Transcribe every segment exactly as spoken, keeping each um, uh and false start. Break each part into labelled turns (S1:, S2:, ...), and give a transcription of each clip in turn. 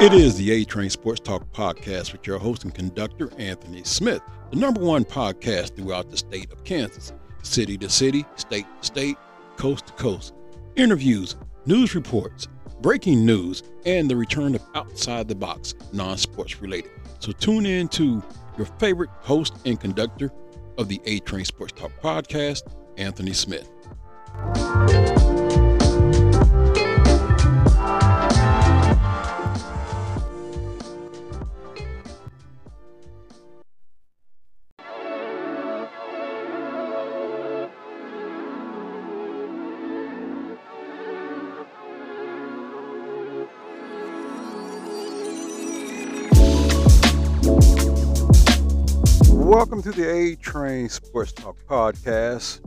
S1: It is the A-Train Sports Talk podcast with your host and conductor, Anthony Smith, the number one podcast throughout the state of Kansas, city to city, state to state, coast to coast. Interviews, news reports, breaking news, and the return of outside the box, non-sports related. So tune in to your favorite host and conductor of the A-Train Sports Talk podcast, Anthony Smith. Welcome to the A-Train Sports Talk podcast.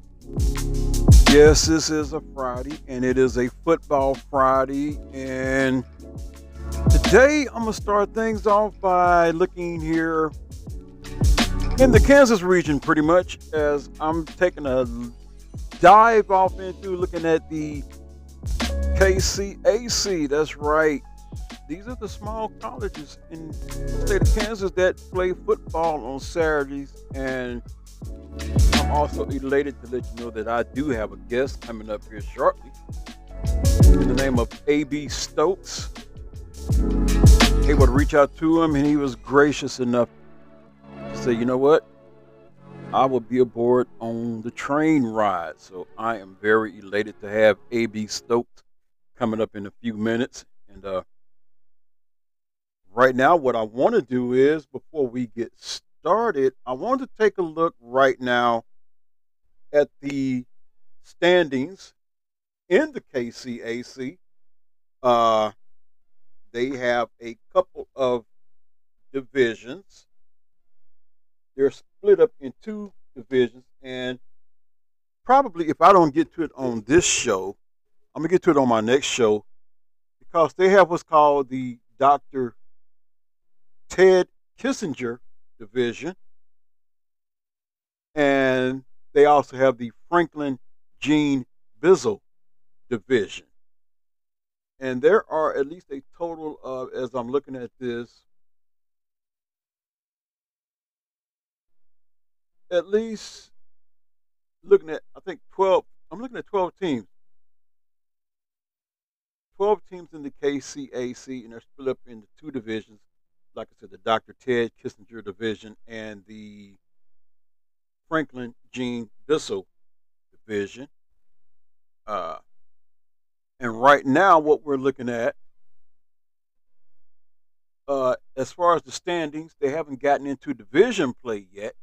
S1: Yes, this is a Friday, and it is a football Friday. And today, I'm going to start things off by looking here in the Kansas region, pretty much, as I'm taking a dive off into looking at the K C A C. That's right. These are the small colleges in the state of Kansas that play football on Saturdays. And I'm also elated to let you know that I do have a guest coming up here shortly in the name of A B Stokes. Able to reach out to him, and he was gracious enough to say, you know what? I will be aboard on the train ride. So I am very elated to have A B Stokes coming up in a few minutes. And, uh, Right now, what I want to do is, before we get started, I want to take a look right now at the standings in the K C A C. Uh, they have a couple of divisions. They're split up in two divisions, and probably if I don't get to it on this show, I'm going to get to it on my next show, because they have what's called the Doctor Ted Kissinger division, and they also have the Franklin Gene Bizzle division. And there are at least a total of, as I'm looking at this, at least looking at, I think twelve, I'm looking at twelve teams. twelve teams in the K C A C, and they're split up into two divisions. Like I said, the Doctor Ted Kissinger division and the Franklin Gene Bizzle division. Uh, and right now, what we're looking at, uh, as far as the standings, they haven't gotten into division play yet.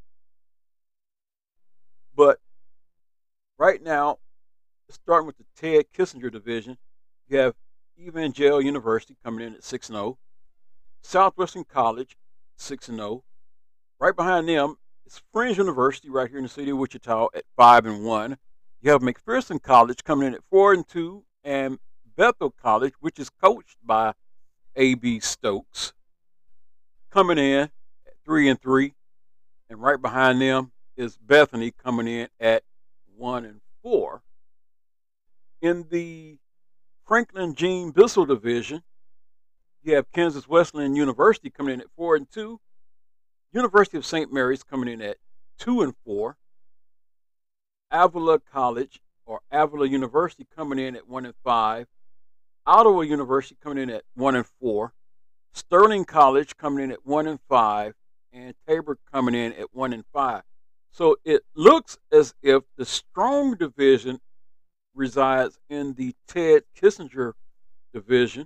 S1: But right now, starting with the Ted Kissinger division, you have Evangel University coming in at six and oh. Southwestern College, six and oh. Right behind them is Friends University right here in the city of Wichita at five and one. You have McPherson College coming in at four and two, and Bethel College, which is coached by A B Stokes, coming in at three and three. And right behind them is Bethany coming in at one and four. In the Franklin Gene Bizzle division, you have Kansas Wesleyan University coming in at four and two. University of Saint Mary's coming in at two and four. Avila College or Avila University coming in at one and five. Ottawa University coming in at one and four. Sterling College coming in at one and five, and Tabor coming in at one and five. So it looks as if the strong division resides in the Ted Kissinger division.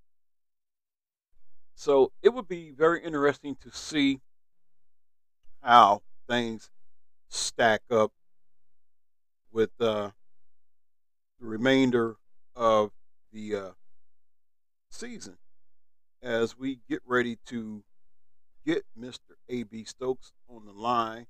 S1: So it would be very interesting to see how things stack up with uh, the remainder of the uh, season as we get ready to get Mister A B Stokes on the line.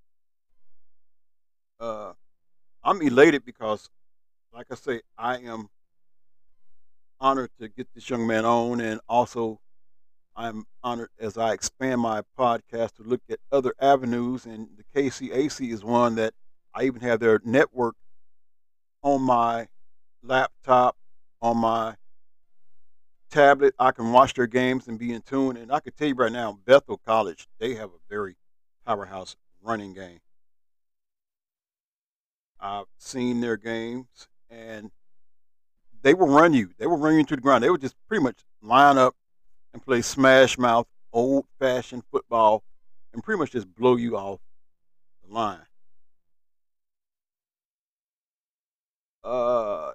S1: Uh, I'm elated because, like I say, I am honored to get this young man on, and also I'm honored as I expand my podcast to look at other avenues, and the K C A C is one that I even have their network on my laptop, on my tablet, I can watch their games and be in tune. And I can tell you right now, Bethel College, they have a very powerhouse running game. I've seen their games, and they will run you. They will run you to the ground. They would just pretty much line up and play smash mouth, old fashioned football, and pretty much just blow you off the line. Uh,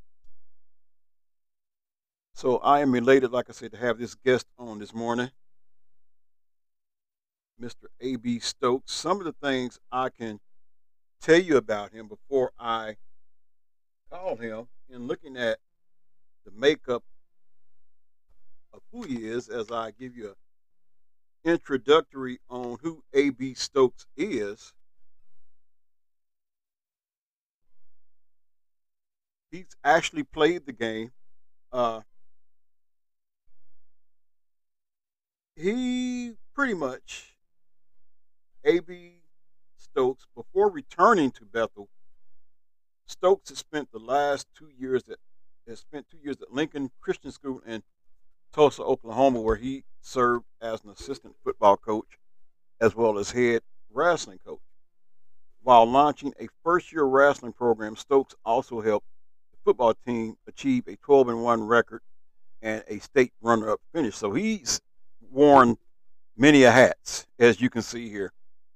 S1: so I am elated, like I said, to have this guest on this morning, mister A B Stokes. Some of the things I can tell you about him before I call him, in looking at the makeup of who he is, as I give you an introductory on who A B Stokes is. He's actually played the game. Uh, he pretty much, A B Stokes, before returning to Bethel, Stokes has spent the last two years at has spent two years at Lincoln Christian School in Tulsa, Oklahoma, where he served as an assistant football coach as well as head wrestling coach. While launching a first-year wrestling program, Stokes also helped the football team achieve a twelve and one record and a state runner-up finish. So he's worn many a hats, as you can see here.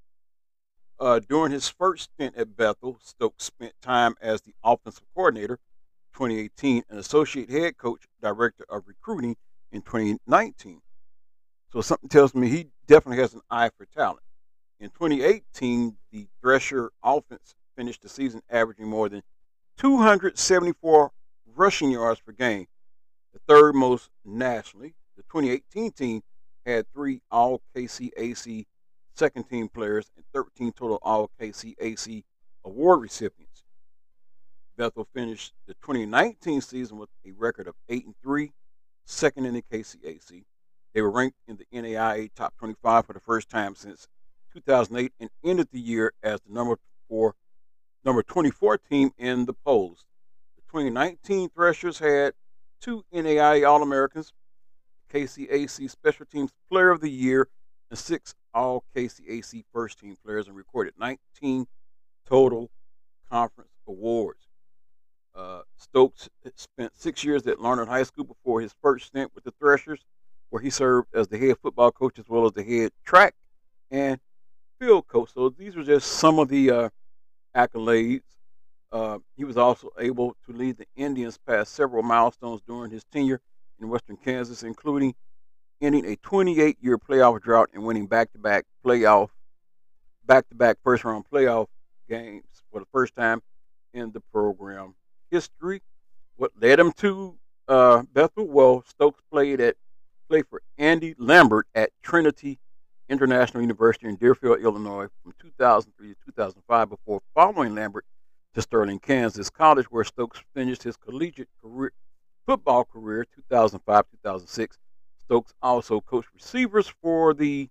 S1: Uh, during his first stint at Bethel, Stokes spent time as the offensive coordinator twenty eighteen and associate head coach, director of recruiting in twenty nineteen. So something tells me he definitely has an eye for talent. In twenty eighteen, the Thresher offense finished the season averaging more than two hundred seventy-four rushing yards per game, the third most nationally. The twenty eighteen team had three all K C A C second team players and thirteen total all K C A C award recipients. Bethel finished the twenty nineteen season with a record of eight and three, second in the K C A C. They were ranked in the N A I A top twenty-five for the first time since two thousand eight and ended the year as the number four, number twenty-four team in the polls. The twenty nineteen Threshers had two N A I A All-Americans, K C A C Special Teams Player of the Year, and six all K C A C first team players, and recorded nineteen total conference awards. Uh, Stokes spent six years at Larned High School before his first stint with the Threshers, where he served as the head football coach as well as the head track and field coach. So these were just some of the uh, accolades. Uh, he was also able to lead the Indians past several milestones during his tenure in Western Kansas, including ending a twenty-eight year playoff drought and winning back-to-back playoff, back-to-back first-round playoff games for the first time in the program history. What led him to uh, Bethel? Well, Stokes played at played for Andy Lambert at Trinity International University in Deerfield, Illinois, from two thousand three to two thousand five, before following Lambert to Sterling, Kansas College, where Stokes finished his collegiate career, football career, two thousand five to two thousand six. Stokes also coached receivers for the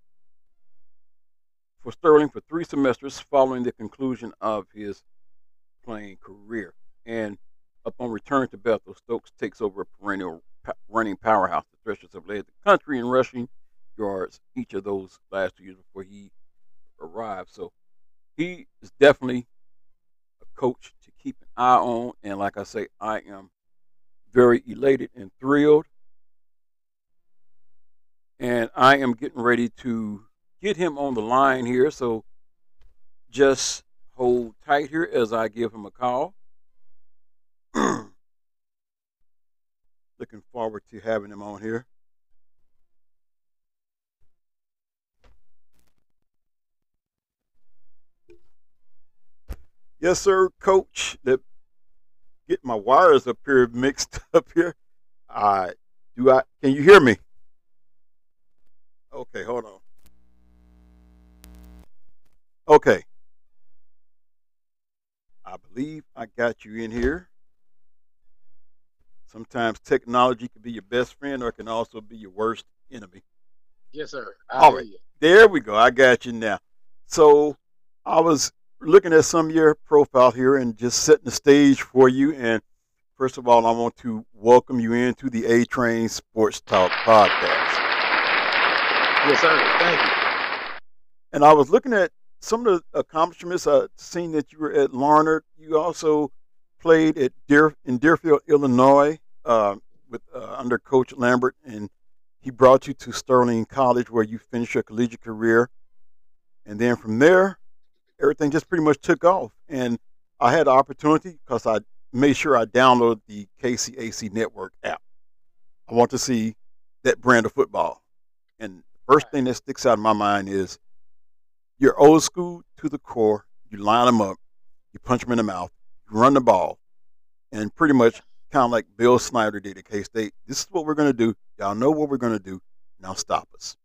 S1: for Sterling for three semesters following the conclusion of his playing career. And upon return to Bethel, Stokes takes over a perennial running powerhouse. The Threshers have led the country in rushing yards each of those last two years before he arrived. So he is definitely a coach to keep an eye on. And like I say, I am very elated and thrilled. And I am getting ready to get him on the line here. So just hold tight here as I give him a call. Looking forward to having him on here. Yes, sir, Coach. Let get my wires up here mixed up here. Uh, do I? Can you hear me? Okay, hold on. Okay, I believe I got you in here. Sometimes technology can be your best friend, or it can also be your worst enemy.
S2: Yes, sir. I
S1: All
S2: hear
S1: right,
S2: you.
S1: there we go. I got you now. So I was looking at some of your profile here and just setting the stage for you. And First of all, I want to welcome you into the A Train Sports Talk podcast.
S2: Yes, sir. Thank you.
S1: And I was looking at some of the accomplishments. I seen that you were at Larned. You also played at Deer in Deerfield, Illinois, uh, with uh, under Coach Lambert, and he brought you to Sterling College, where you finished your collegiate career. And then from there, everything just pretty much took off. And I had the opportunity because I made sure I downloaded the K C A C Network app. I want to see that brand of football. And the first thing that sticks out in my mind is you're old school to the core. You line them up, you punch them in the mouth, you run the ball, and pretty much kind of like Bill Snyder did at K State. This is what we're going to do. Y'all know what we're going to do. Now stop us.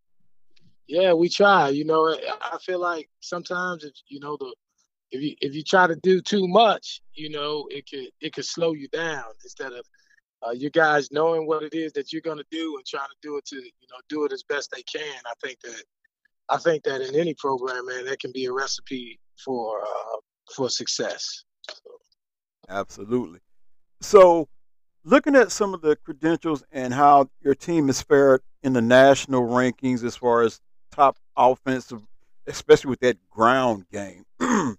S2: Yeah, we try. You know, I feel like sometimes if you know the if you if you try to do too much, you know, it could it could slow you down instead of uh, you guys knowing what it is that you're going to do and trying to do it to you know do it as best they can. I think that I think that in any program, man, that can be a recipe for uh, for success. So.
S1: Absolutely. So, looking at some of the credentials and how your team has fared in the national rankings as far as top offensive, especially with that ground game. And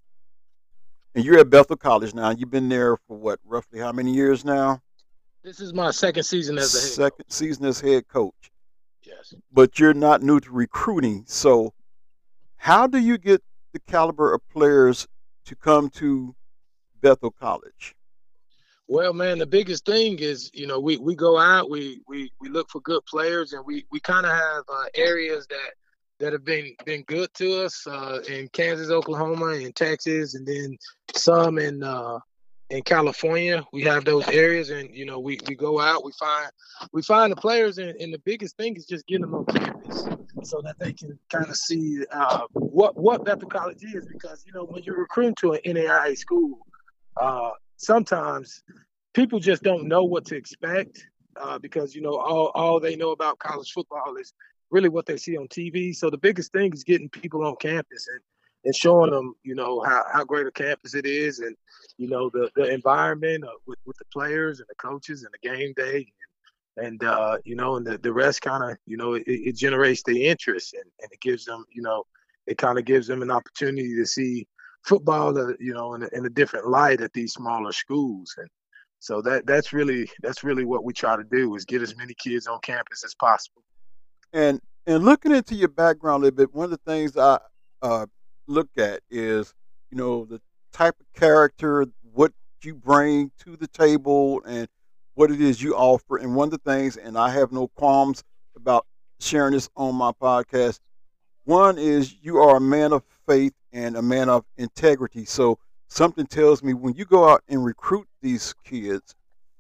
S1: you're at Bethel College now. You've been there for what, roughly how many years now?
S2: This is my second season as a head
S1: Second
S2: coach.
S1: season as head coach.
S2: Yes.
S1: But you're not new to recruiting. So, how do you get the caliber of players to come to Bethel College?
S2: Well, man, the biggest thing is, you know, we, we go out, we, we, we look for good players, and we, we kind of have uh, areas that that have been been good to us uh, in Kansas, Oklahoma, and Texas, and then some in uh, in California. We have those areas, and you know, we, we go out, we find we find the players, and, and the biggest thing is just getting them on campus so that they can kind of see uh, what what Bethel College is, because you know when you're recruiting to an N A I A school. Uh, sometimes people just don't know what to expect uh, because, you know, all, all they know about college football is really what they see on T V. So the biggest thing is getting people on campus and, and showing them, you know, how, how great a campus it is and, you know, the, the environment uh, with, with the players and the coaches and the game day. And, and uh, you know, and the, the rest kind of, you know, it, it generates the interest and, and it gives them, you know, it kind of gives them an opportunity to see football, uh, you know, in a, in a different light at these smaller schools. And so that that's really that's really what we try to do is get as many kids on campus as possible.
S1: And and looking into your background a little bit, one of the things I uh, look at is, you know, the type of character, what you bring to the table, and what it is you offer. And one of the things, and I have no qualms about sharing this on my podcast. One is you are a man of faith and a man of integrity. So something tells me when you go out and recruit these kids,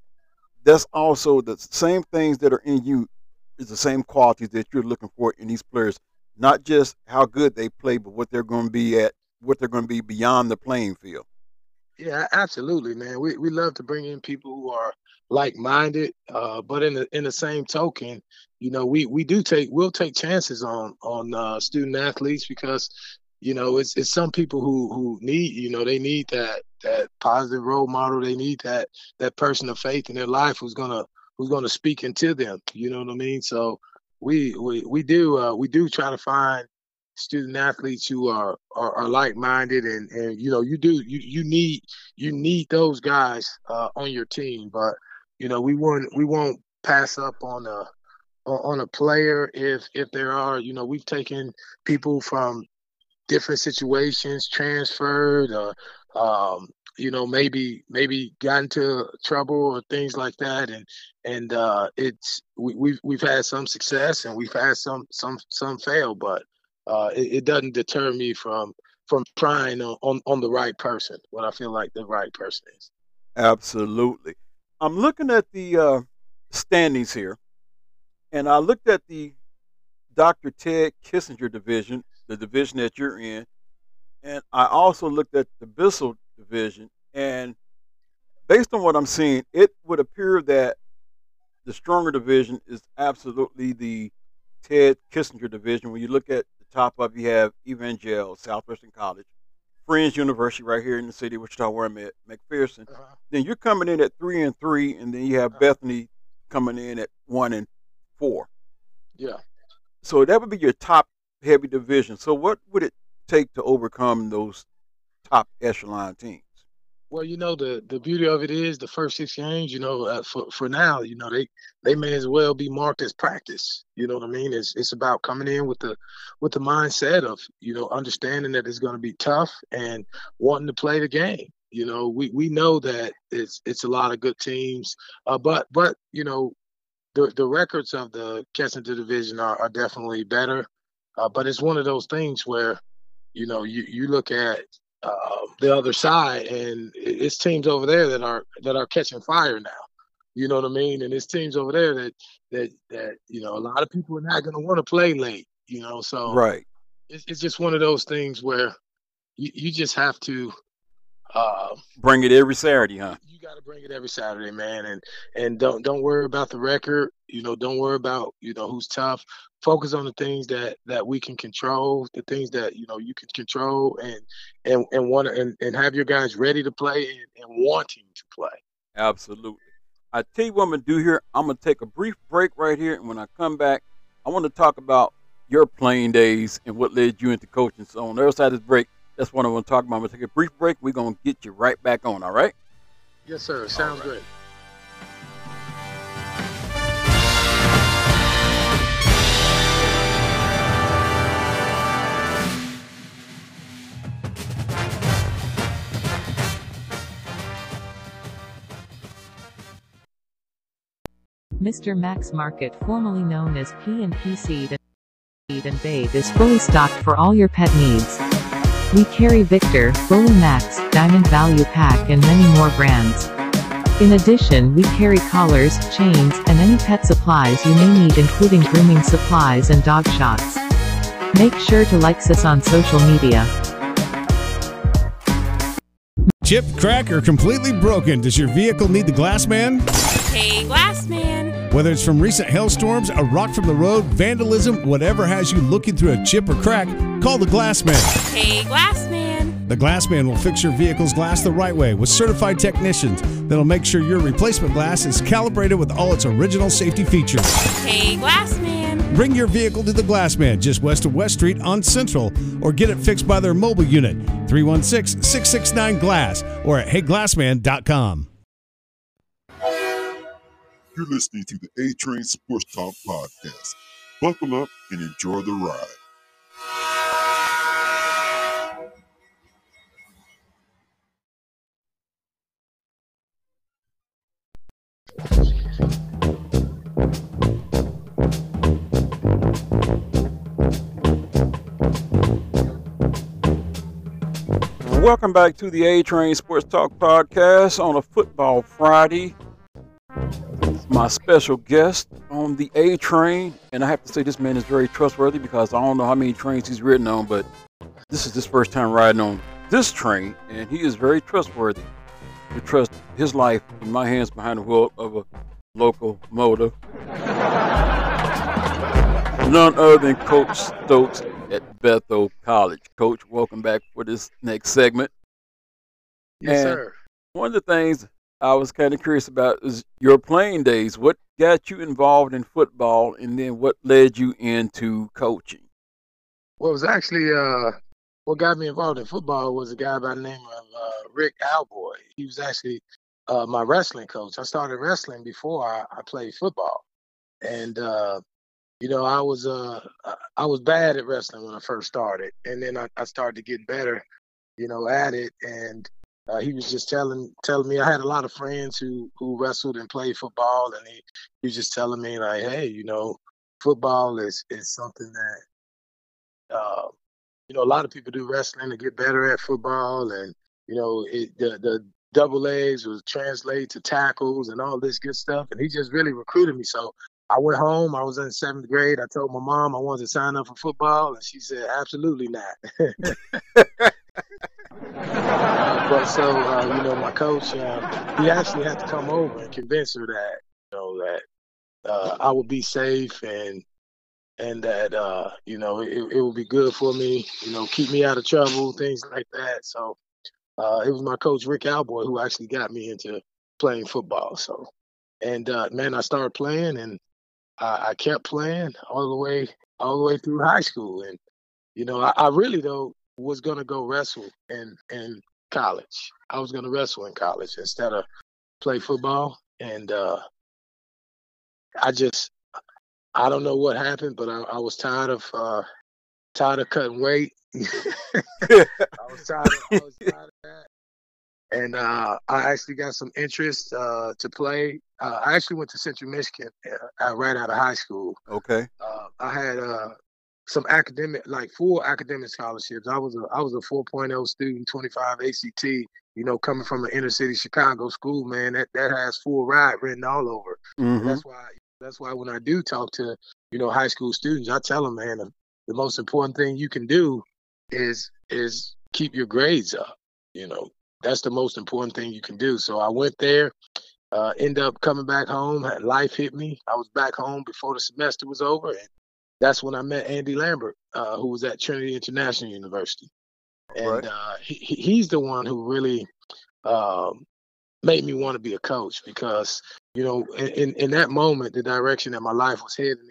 S1: that's also the same things that are in you is the same qualities that you're looking for in these players. Not just how good they play, but what they're going to be at, what they're going to be beyond the playing field.
S2: Yeah, absolutely, man. We we love to bring in people who are like-minded, uh, but in the in the same token, you know, we we do take we'll take chances on on uh, student athletes because you know it's it's some people who who need you know they need that that positive role model. They need that that person of faith in their life who's gonna who's gonna speak into them. You know what I mean? So we we we do uh, we do try to find student athletes who are are, are like-minded and and you know you do you you need you need those guys uh, on your team, but you know we won't we won't pass up on a on a player if if there are you know we've taken people from different situations, transferred, or um, you know maybe maybe got into trouble or things like that, and and uh, it's we, we've we've had some success and we've had some some some fail, but uh, it, it doesn't deter me from from trying on, on on the right person, what I feel like the right person is.
S1: Absolutely. I'm looking at the uh, standings here, and I looked at the Doctor Ted Kissinger division, the division that you're in, and I also looked at the Bissell division. And based on what I'm seeing, it would appear that the stronger division is absolutely the Ted Kissinger division. When you look at the top up, you have Evangel, Southwestern College. Friends University right here in the city, Wichita, where I'm at, McPherson.
S2: Uh-huh.
S1: Then you're coming in at three and three, and then you have
S2: Uh-huh.
S1: Bethany coming in at one and four.
S2: Yeah.
S1: So that would be your top heavy division. So what would it take to overcome those top echelon teams?
S2: Well, you know, the the beauty of it is the first six games. You know, uh, for for now, you know, they they may as well be marked as practice. You know what I mean? It's it's about coming in with the with the mindset of, you know, understanding that it's going to be tough and wanting to play the game. You know, we we know that it's it's a lot of good teams, uh, but but you know, the the records of the Kensington division are, are definitely better. Uh, but it's one of those things where, you know, you, you look at uh, the other side, and it's teams over there that are that are catching fire now. You know what I mean? And it's teams over there that that that you know a lot of people are not going to want to play late. You know, so
S1: Right.
S2: it's it's just one of those things where you, you just have to. Uh,
S1: Bring it every Saturday, huh?
S2: you got to bring it every Saturday, man, and and don't don't worry about the record. You know, don't worry about you know who's tough. Focus on the things that that we can control, the things that you know you can control, and and and want and, and have your guys ready to play and, and wanting to play.
S1: Absolutely. I tell you what I'm gonna do here. I'm gonna take a brief break right here, and when I come back, I want to talk about your playing days and what led you into coaching. So on the other side of this break, that's what I want to talk about. I'm gonna take a brief break. We're gonna get you right back on. All right?
S2: Yes, sir. Sounds
S1: right.
S2: great.
S3: Mister Max Market, formerly known as P and P Seed and Bait, is fully stocked for all your pet needs. We carry Victor, Bully Max, Diamond Value Pack and many more brands. In addition, we carry collars, chains, and any pet supplies you may need, including grooming supplies and dog shots. Make sure to like us on social media.
S4: Chipped, cracked, or completely broken, does your vehicle need the Glass Man?
S5: Hey, Glass Man.
S4: Whether it's from recent hailstorms, a rock from the road, vandalism, whatever has you looking through a chip or crack, call the Glass Man.
S5: Hey, Glass Man.
S4: The Glass Man will fix your vehicle's glass the right way with certified technicians that'll make sure your replacement glass is calibrated with all its original safety features.
S5: Hey, Glass Man.
S4: Bring your vehicle to the Glass Man just west of West Street on Central, or get it fixed by their mobile unit, three one six, six six nine, GLASS, or at hey glass man dot com.
S6: You're listening to the A-Train Sports Talk Podcast. Buckle up and enjoy the ride.
S1: Welcome back to the A-Train Sports Talk Podcast on a Football Friday. My special guest on the A-Train, and I have to say this man is very trustworthy because I don't know how many trains he's ridden on, but this is his first time riding on this train, and he is very trustworthy. We trust his life in my hands behind the wheel of a locomotive. None other than Coach Stokes at Bethel College. Coach, welcome back for this next segment.
S2: Yes,
S1: And
S2: sir.
S1: one of the things I was kind of curious about is your playing days. What got you involved in football, and then what led you into coaching?
S2: Well, it was actually uh, what got me involved in football was a guy by the name of uh, Rick Alboy. He was actually uh, my wrestling coach. I started wrestling before I, I played football, and uh, you know, I was uh, I was bad at wrestling when I first started, and then I, I started to get better, you know, at it. And uh, he was just telling telling me, I had a lot of friends who who wrestled and played football, and he, he was just telling me like, hey, you know, football is is something that uh, you know a lot of people do wrestling to get better at football, and you know, it, the the double legs will translate to tackles and all this good stuff. And he just really recruited me. So I went home. I was in seventh grade. I told my mom I wanted to sign up for football, and she said, absolutely not. But so, uh, you know, my coach, uh, he actually had to come over and convince her that, you know, that uh, I would be safe and and that uh, you know it, it would be good for me, you know, keep me out of trouble, things like that. So uh, it was my coach Rick Alboy who actually got me into playing football. So, and uh, man, I started playing, and I, I kept playing all the way all the way through high school. And you know, I, I really though was gonna go wrestle in in college. I was gonna wrestle in college instead of play football, and uh, I just I don't know what happened, but I, I was tired of uh, tired of cutting weight. I was tired. Of, I was tired of that, and uh, I actually got some interest uh, to play. Uh, I actually went to Central Michigan uh, right out of high school.
S1: Okay.
S2: Uh, I had uh, some academic, like full academic scholarships. I was a I was a four point oh student, twenty-five A C T. You know, coming from an inner city Chicago school, man, that, that has full ride written all over.
S1: Mm-hmm.
S2: That's why. That's why when I do talk to, you know, high school students, I tell them, man, the, the most important thing you can do is is keep your grades up. You know, that's the most important thing you can do. So I went there, uh, end up coming back home. Life hit me. I was back home before the semester was over, and that's when I met Andy Lambert, uh, who was at Trinity International University, and
S1: Right.
S2: uh, he, he's the one who really um, made me want to be a coach, because you know, in, in that moment, the direction that my life was heading,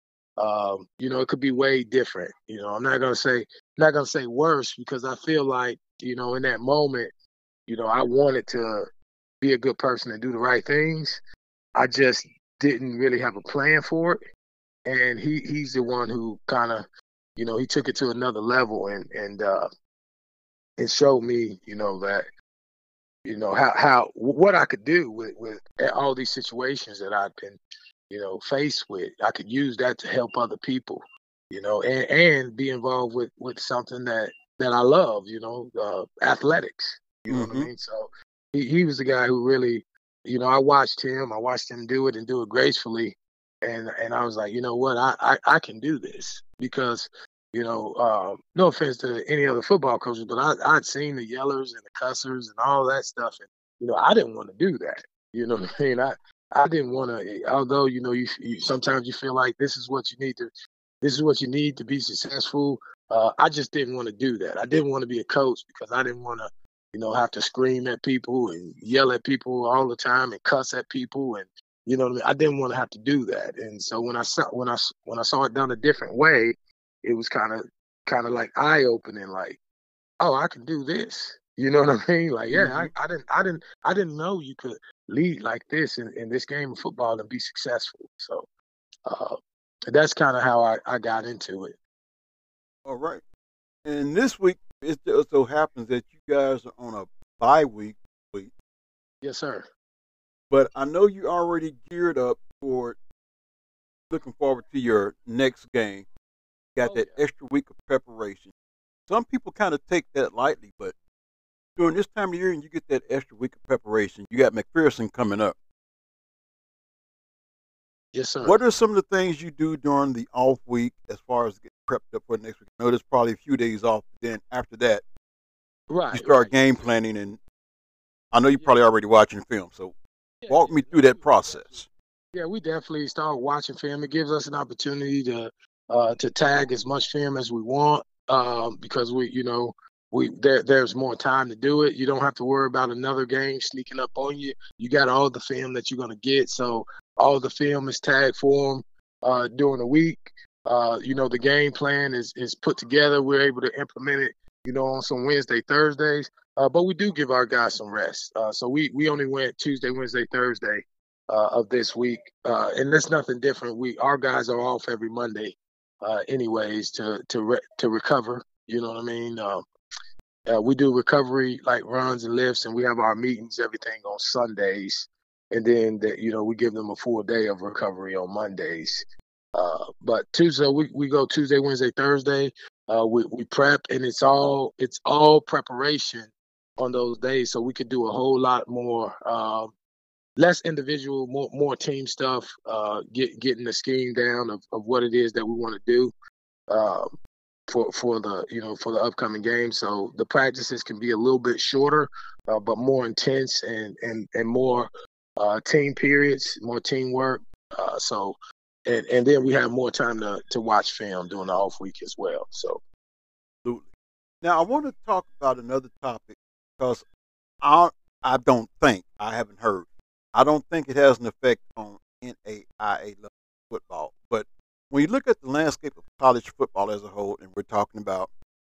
S2: um, you know, it could be way different. You know, I'm not gonna say not gonna say worse, because I feel like, you know, in that moment, you know, I wanted to be a good person and do the right things. I just didn't really have a plan for it, and he he's the one who kind of, you know, he took it to another level and and uh, and showed me, you know, that. You know, how, how what I could do with, with all these situations that I've been, you know, faced with. I could use that to help other people, you know, and, and be involved with, with something that, that I love, you know, uh, athletics. You know
S1: Mm-hmm.
S2: what I mean? So he, he was the guy who really, you know, I watched him. I watched him do it and do it gracefully. And and I was like, you know what, I, I, I can do this, because you know, uh, no offense to any other football coaches, but I, I'd seen the yellers and the cussers and all that stuff. And, you know, I didn't want to do that. You know what I mean? I, I didn't want to, although, you know, you, you sometimes you feel like this is what you need to, this is what you need to be successful. Uh, I just didn't want to do that. I didn't want to be a coach, because I didn't want to, you know, have to scream at people and yell at people all the time and cuss at people. And, you know what I mean? I didn't want to have to do that. And so when I saw, when I, when I saw it done a different way, it was kind of kind of like eye opening, like, oh, I can do this. You know what I mean? Like, yeah,
S1: Mm-hmm.
S2: I, I didn't I didn't I didn't know you could lead like this in, in this game of football and be successful. So uh, that's kind of how I, I got into it.
S1: All right. And this week, it just so happens that you guys are on a bye week, week.
S2: Yes, sir.
S1: But I know you already geared up for looking forward to your next game. Got
S2: Oh,
S1: that
S2: yeah.
S1: extra week of preparation. Some people kind of take that lightly, but during this time of year and you get that extra week of preparation, you got McPherson coming up.
S2: Yes, sir.
S1: What are some of the things you do during the off week as far as getting prepped up for the next week? I know there's probably a few days off. Then after that,
S2: Right.
S1: you start
S2: right.
S1: game planning, and I know you're
S2: Yeah.
S1: probably already watching film. So
S2: Yeah,
S1: walk
S2: yeah,
S1: me
S2: no,
S1: through that
S2: we-
S1: process.
S2: Yeah, we definitely start watching film. It gives us an opportunity to uh, to tag as much film as we want, um, because we, you know, we there there's more time to do it. You don't have to worry about another game sneaking up on you. You got all the film that you're gonna get, so all the film is tagged for them uh, during the week. Uh, you know, the game plan is is put together. We're able to implement it, you know, on some Wednesday, Thursdays. Uh, but we do give our guys some rest. Uh, so we we only went Tuesday, Wednesday, Thursday. Uh, of this week, uh, and that's nothing different. We our guys are off every Monday, uh, anyways, to to re- to recover. You know what I mean? Uh, uh, we do recovery like runs and lifts, and we have our meetings, everything on Sundays, and then the, you know we give them a full day of recovery on Mondays. Uh, but Tuesday we, we go Tuesday, Wednesday, Thursday. Uh, we we prep, and it's all it's all preparation on those days, so we could do a whole lot more. Um, Less individual, more more team stuff. Uh, get getting the scheme down of, of what it is that we want to do um, for for the you know for the upcoming game. So the practices can be a little bit shorter, uh, but more intense and and and more uh, team periods, more teamwork. Uh, so and and then we have more time to to watch film during the off week as well. So
S1: Absolutely. Now, I want to talk about another topic because I I don't think I haven't heard. I don't think it has an effect on N A I A level football. But when you look at the landscape of college football as a whole, and we're talking about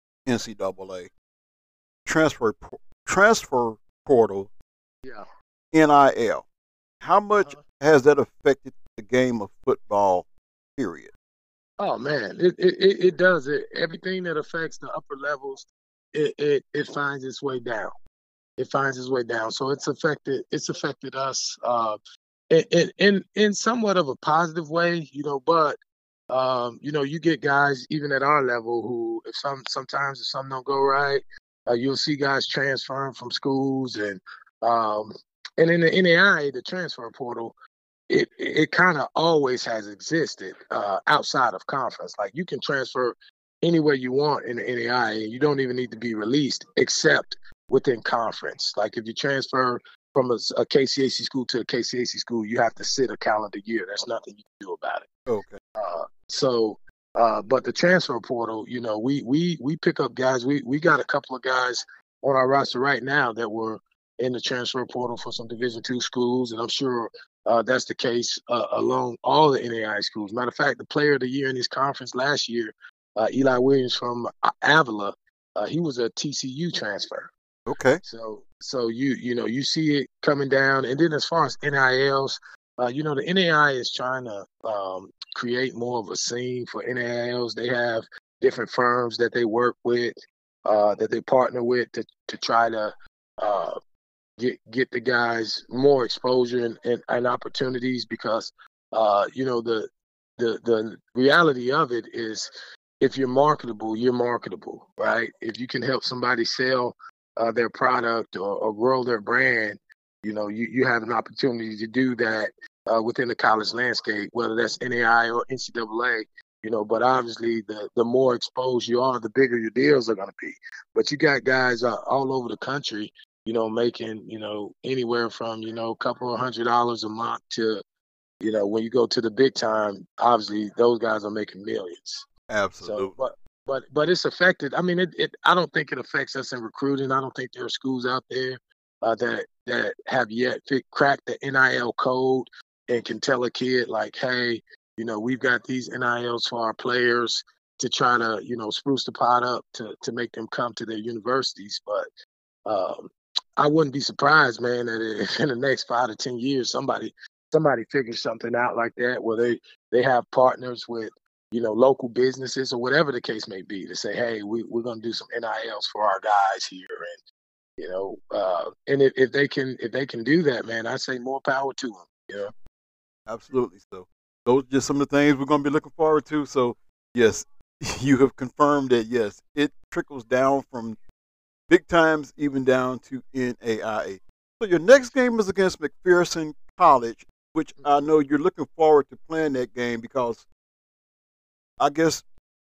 S1: N C double A transfer por- transfer portal,
S2: yeah.
S1: N I L, how much
S2: Uh-huh.
S1: has that affected the game of football? Period.
S2: Oh man, it it, it it does it. Everything that affects the upper levels, it, it it finds its way down. It finds its way down. So it's affected it's affected us uh in in in, in somewhat of a positive way, you know, but um, you know, you get guys even at our level who if some sometimes if something don't go right, uh, you'll see guys transferring from schools and um and in the N A I A, the transfer portal, it it kind of always has existed uh, outside of conference. Like you can transfer anywhere you want in the N A I A, and you don't even need to be released except within conference. Like if you transfer from a, s- a K C A C school to a K C A C school, you have to sit a calendar year. There's nothing you can do about it.
S1: Okay.
S2: Uh, so, uh, but the transfer portal, you know, we we we pick up guys. We we got a couple of guys on our roster right now that were in the transfer portal for some Division two schools, and I'm sure uh, that's the case uh, along all the N A I A schools. Matter of fact, the player of the year in this conference last year, uh, Eli Williams from A- Avila, uh, he was a T C U transfer.
S1: Okay.
S2: So so you you know you see it coming down, and then as far as N I Ls, uh, you know the N A I is trying to um, create more of a scene for N A I Ls. They have different firms that they work with, uh, that they partner with to to try to uh, get get the guys more exposure and, and, and opportunities because uh, you know the the the reality of it is if you're marketable, you're marketable, right? If you can help somebody sell uh, their product or, or grow their brand, you know, you, you have an opportunity to do that uh, within the college landscape, whether that's N A I or N C double A, you know, but obviously the, the more exposed you are, the bigger your deals are going to be. But you got guys uh, all over the country, you know, making, you know, anywhere from, you know, a couple of hundred dollars a month to, you know, when you go to the big time, obviously those guys are making millions.
S1: Absolutely.
S2: So, but but but it's affected. I mean, it, it. I don't think it affects us in recruiting. I don't think there are schools out there uh, that that have yet fi- cracked the N I L code and can tell a kid like, hey, you know, we've got these N I Ls for our players to try to, you know, spruce the pot up to to make them come to their universities. But um, I wouldn't be surprised, man, that if in the next five to ten years somebody somebody figures something out like that where they they have partners with you know, local businesses or whatever the case may be to say, hey, we, we're going to do some N I Ls for our guys here. And, you know, uh, and if, if they can, if they can do that, man, I say more power to them, you know?
S1: Absolutely. So those are just some of the things we're going to be looking forward to. So yes, you have confirmed that yes, it trickles down from big times even down to N A I A. So your next game is against McPherson College, which I know you're looking forward to playing that game because I guess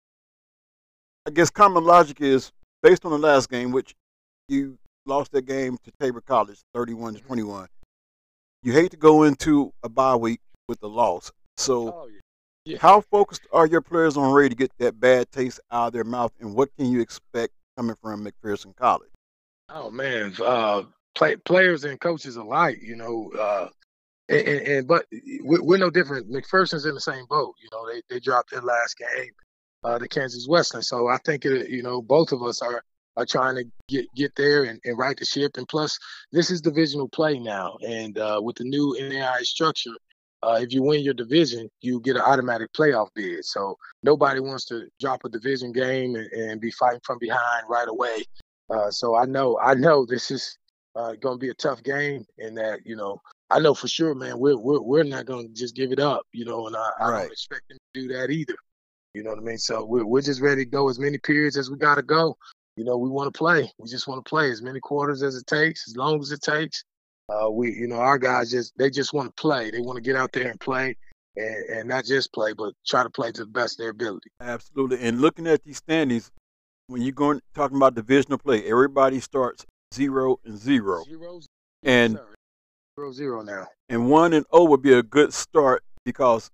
S1: I guess common logic is based on the last game, which you lost that game to Tabor College, thirty-one to twenty-one. You hate to go into a bye week with a loss. So,
S2: Oh, yeah. Yeah.
S1: how focused are your players on ready to get that bad taste out of their mouth, and what can you expect coming from McPherson College?
S2: Oh man, uh, play, players and coaches alike, you know, uh, and, and, and but we're, we're no different. McPherson's in the same boat. You know, they they dropped their last game, uh, the Kansas Western. So I think it, you know, both of us are are trying to get get there and, and right the ship. And plus, this is divisional play now, and uh, with the new N A I A structure, uh, if you win your division, you get an automatic playoff bid. So nobody wants to drop a division game and, and be fighting from behind right away. Uh, so I know I know this is uh, going to be a tough game, and that you know. I know for sure, man, we're we're we're not gonna just give it up, you know, and I, I
S1: Right.
S2: don't expect them to do that either. You know what I mean? So we're we're just ready to go as many periods as we gotta go. You know, we want to play. We just want to play as many quarters as it takes, as long as it takes. Uh, we, you know, our guys just they just want to play. They want to get out there and play, and, and not just play, but try to play to the best of their ability.
S1: Absolutely. And looking at these standings, when you're going talking about divisional play, everybody starts zero and zero,
S2: Zero,
S1: and
S2: zero, zero now.
S1: and one and oh would be a good start because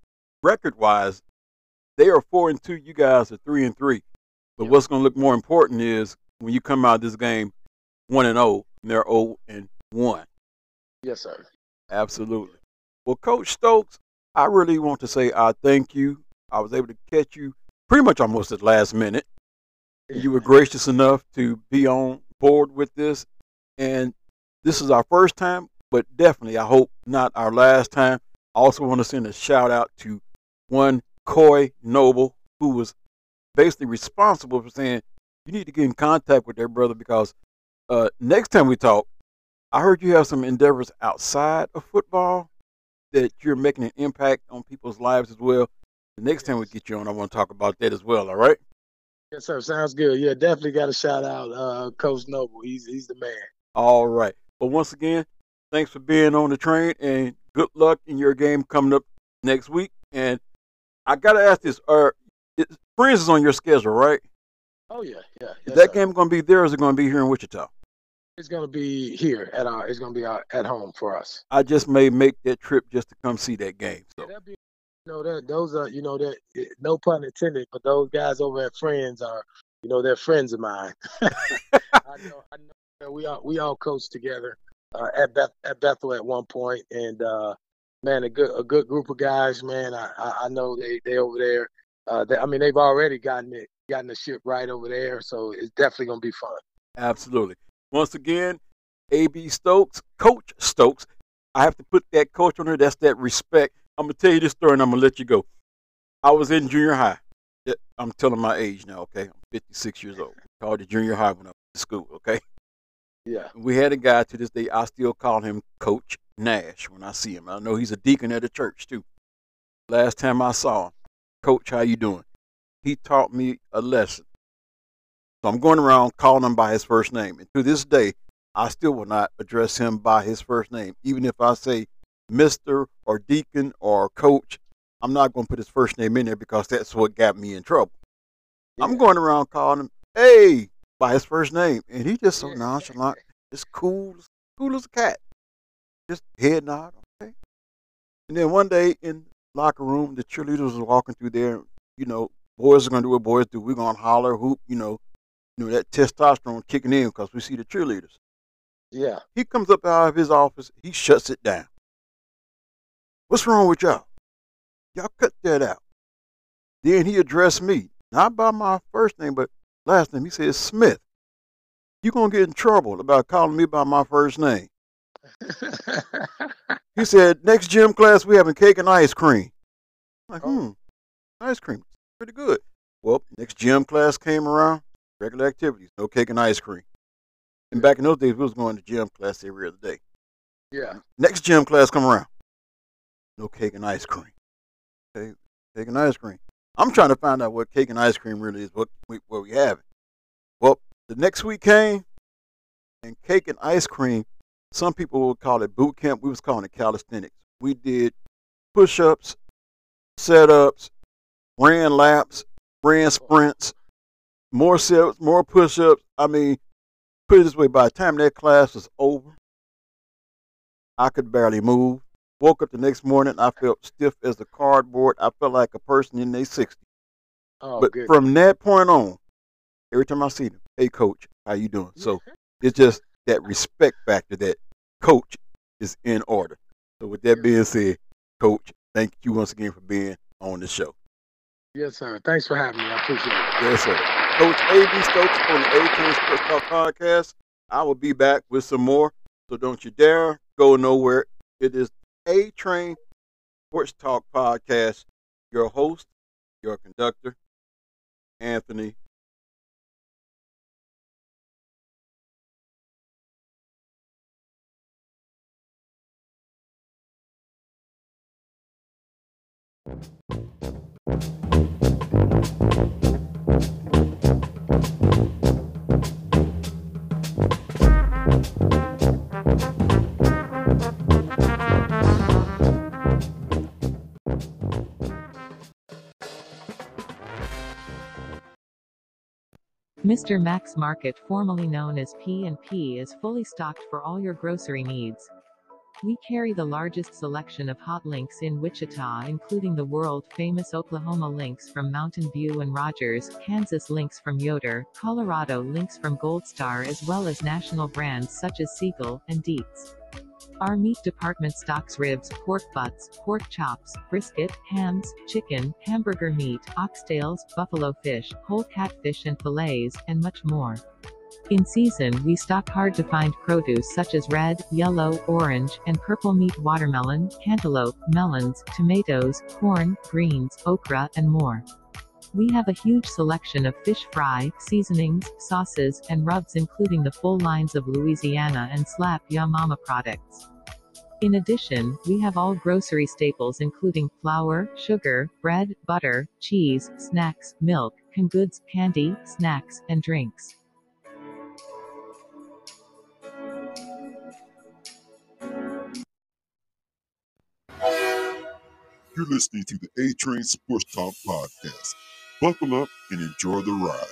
S1: record wise, they are four and two. You guys are three and three. But
S2: Yeah.
S1: what's going to look more important is when you come out of this game one and zero, and they're zero and one.
S2: Yes, sir.
S1: Absolutely. Well, Coach Stokes, I really want to say I thank you. I was able to catch you pretty much almost at the last minute. You were gracious enough to be on board with this. And this is our first time, but definitely, I hope not our last time. I also want to send a shout out to one Coy Noble, who was basically responsible for saying, you need to get in contact with their brother because uh, next time we talk, I heard you have some endeavors outside of football that you're making an impact on people's lives as well. The next time we get you on, I want to talk about that as well, all right?
S2: Yes, sir. Sounds good. Yeah, definitely got to shout out uh, Coach Noble. He's he's the man.
S1: All right. But once again, thanks for being on the train and good luck in your game coming up next week. And I got to ask this, are Friends is on your schedule, right?
S2: Oh, yeah, yeah.
S1: Is
S2: Yes,
S1: that
S2: sir.
S1: game going to be there or is it going to be here in Wichita?
S2: It's going to be here at our, it's going to be our, at home for us.
S1: I just may make that trip just to come see that game. So
S2: Yeah, that'd be, you know, that those are, you know, that no pun intended, but those guys over at Friends are, you know, they're friends of mine. I know, I know that we all we all coached together uh, at Beth at Bethel at one point, and uh, man, a good a good group of guys, man. I I, I know they they over there. Uh, they, I mean, they've already gotten it gotten the ship right over there, so it's definitely gonna be fun.
S1: absolutely. Once again, A B Stokes, Coach Stokes. I have to put that coach on her. That's that respect. I'm going to tell you this story and I'm going to let you go. I was in junior high. Yeah, I'm telling my age now, okay? I'm fifty-six years old. Called it junior high when I was in school, okay?
S2: Yeah.
S1: We had a guy to this day, I still call him Coach Nash when I see him. I know he's a deacon at the church too. Last time I saw him, Coach, how you doing? He taught me a lesson. So I'm going around calling him by his first name. And to this day, I still will not address him by his first name. Even if I say Mister or Deacon or Coach, I'm not going to put his first name in there because that's what got me in trouble.
S2: Yeah.
S1: I'm going around calling him, hey, by his first name. And he just so
S2: Yeah.
S1: nonchalant, just cool, cool as a cat. Just head nod, okay. And then one day in the locker room, the cheerleaders was walking through there. You know, boys are going to do what boys do. We're going to holler, hoop, you know, you know, that testosterone kicking in because we see the cheerleaders.
S2: Yeah.
S1: He comes up out of his office. He shuts it down. What's wrong with y'all? Y'all cut that out. Then he addressed me, not by my first name, but last name. He said, Smith, you're going to get in trouble about calling me by my first name. He said, next gym class, we having cake and ice cream. I'm like,
S2: Oh.
S1: hmm, ice cream, pretty good. Well, next gym class came around, regular activities, no cake and ice cream. And back in those days, we was going to gym class every other day.
S2: Yeah.
S1: Next gym class come around, no cake and ice cream. Okay, cake and ice cream. I'm trying to find out what cake and ice cream really is, what we, what we have. Well, the next week came, and cake and ice cream, some people would call it boot camp. We was calling it calisthenics. We did push-ups, set-ups, ran laps, ran sprints, more sit-ups, more push-ups. I mean, put it this way, by the time that class was over, I could barely move. Woke up the next morning, I felt stiff as a cardboard. I felt like a person in their sixties.
S2: Oh,
S1: But
S2: good.
S1: from that point on, every time I see them, hey, coach, how you doing? So it's just that respect factor that coach is in order. So with that being said, coach, thank you once again for being on the show.
S2: Yes, sir. Thanks for having me. I appreciate it.
S1: Yes, sir. Coach A B Stokes on the A-Train Sports Talk podcast. I will be back with some more, so don't you dare go nowhere. It is A-Train Sports Talk podcast. Your host, your conductor, Anthony.
S3: Mister Max Market, formerly known as P and P, is fully stocked for all your grocery needs. We carry the largest selection of hot links in Wichita, including the world-famous Oklahoma links from Mountain View and Rogers, Kansas links from Yoder, Colorado links from Gold Star, as well as national brands such as Siegel and Dietz. Our meat department stocks ribs, pork butts, pork chops, brisket, hams, chicken, hamburger meat, oxtails, buffalo fish, whole catfish and fillets, and much more. In season, we stock hard-to-find produce such as red, yellow, orange, and purple meat watermelon, cantaloupe, melons, tomatoes, corn, greens, okra, and more. We have a huge selection of fish fry, seasonings, sauces, and rubs, including the full lines of Louisiana and Slap Ya Mama products. In addition, we have all grocery staples including flour, sugar, bread, butter, cheese, snacks, milk, canned goods, candy, snacks, and drinks.
S6: You're listening to the A-Train Sports Talk Podcast. Buckle up and enjoy the ride.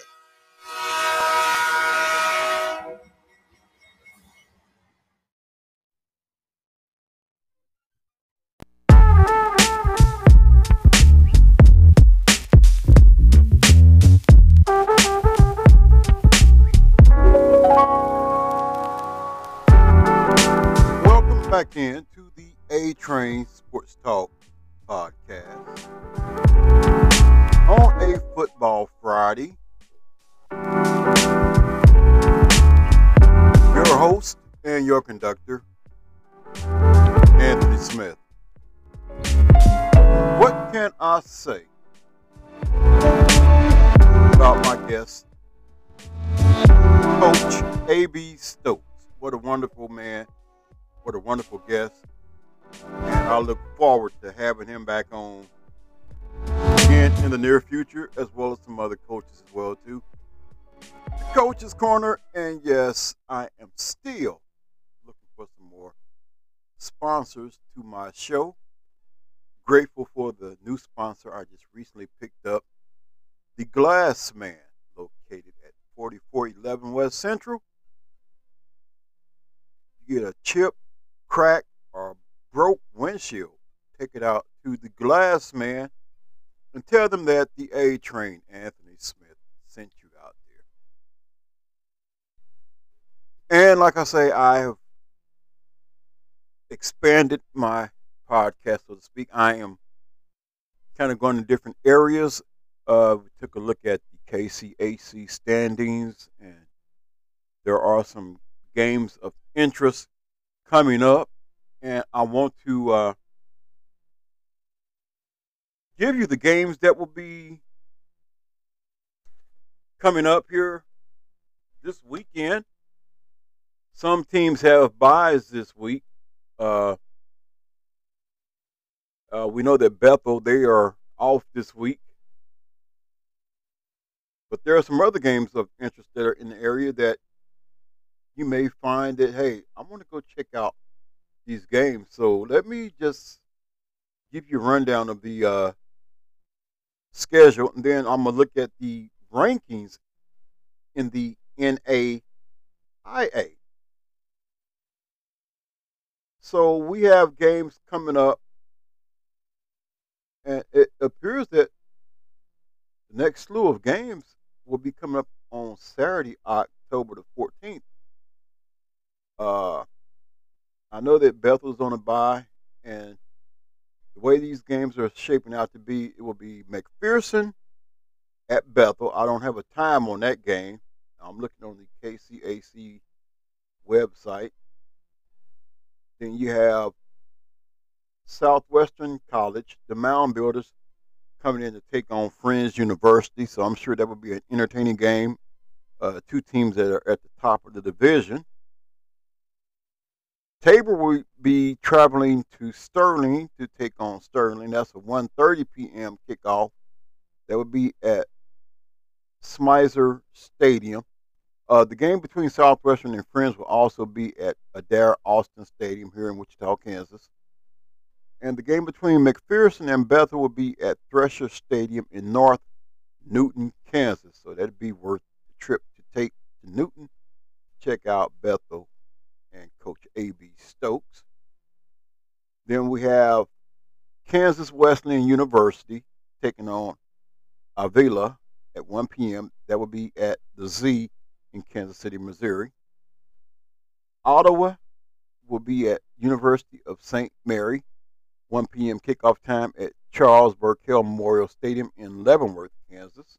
S1: Welcome back in to the A-Train Sports Talk Podcast. On a football Friday, your host and your conductor, Anthony Smith. What can I say about my guest, Coach A B Stokes? What a wonderful man. What a wonderful guest. And I look forward to having him back on again in the near future, as well as some other coaches as well too. The Coach's Corner, and yes, I am still looking for some more sponsors to my show. Grateful for the new sponsor I just recently picked up, the Glass Man, located at forty-four eleven West Central. You get a chip, crack, or broke windshield, take it out to the Glass Man and tell them that the A-Train Anthony Smith sent you out there. And like I say, I have expanded my podcast, so to speak. I am kind of going to different areas. Uh, we took a look at the K C A C standings, and there are some games of interest coming up. And I want to uh, give you the games that will be coming up here this weekend. Some teams have byes this week. Uh, uh, we know that Bethel, they are off this week. But there are some other games of interest that are in the area that you may find that, hey, I want to go check out these games. So let me just give you a rundown of the uh, schedule, and then I'm going to look at the rankings in the N A I A. So we have games coming up, and it appears that the next slew of games will be coming up on Saturday, October the fourteenth. Uh, I know that Bethel's on a bye, and the way these games are shaping out to be, it will be McPherson at Bethel. I don't have a time on that game. I'm looking on the K C A C website. Then you have Southwestern College, the Mound Builders, coming in to take on Friends University. So I'm sure that will be an entertaining game. Uh, two teams that are at the top of the division. Tabor will be traveling to Sterling to take on Sterling. That's a one thirty p.m. kickoff. That would be at Smizer Stadium. Uh, the game between Southwestern and Friends will also be at Adair Austin Stadium here in Wichita, Kansas. And the game between McPherson and Bethel will be at Thresher Stadium in North Newton, Kansas. So that'd be worth the trip to take to Newton. Check out Bethel and Coach A B Stokes. Then we have Kansas Wesleyan University taking on Avila at one p.m. That will be at the Z in Kansas City, Missouri. Ottawa will be at University of Saint Mary, one p.m. kickoff time at Charles Burkell Memorial Stadium in Leavenworth, Kansas.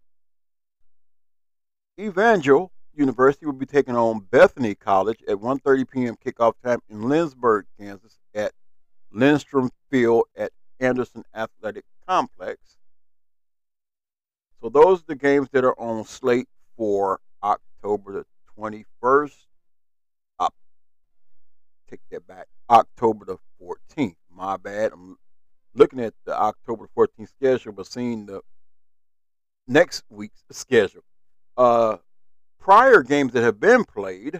S1: Evangel University will be taking on Bethany College at one thirty p.m. kickoff time in Lindsborg, Kansas at Lindstrom Field at Anderson Athletic Complex. So those are the games that are on slate for October the twenty-first. Up, take that back. October the fourteenth. My bad. I'm looking at the October fourteenth schedule, but seeing the next week's schedule. Uh, prior games that have been played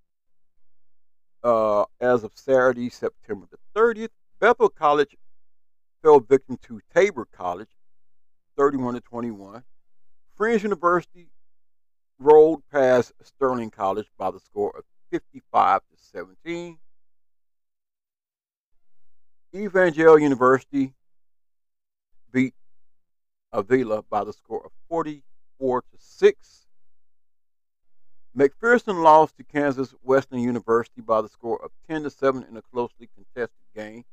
S1: uh, as of Saturday, September the thirtieth, Bethel College fell victim to Tabor College, thirty-one to twenty-one. Friends University rolled past Sterling College by the score of fifty-five to seventeen. Evangel University beat Avila by the score of forty-four to six. McPherson lost to Kansas Wesleyan University by the score of ten to seven in a closely contested game.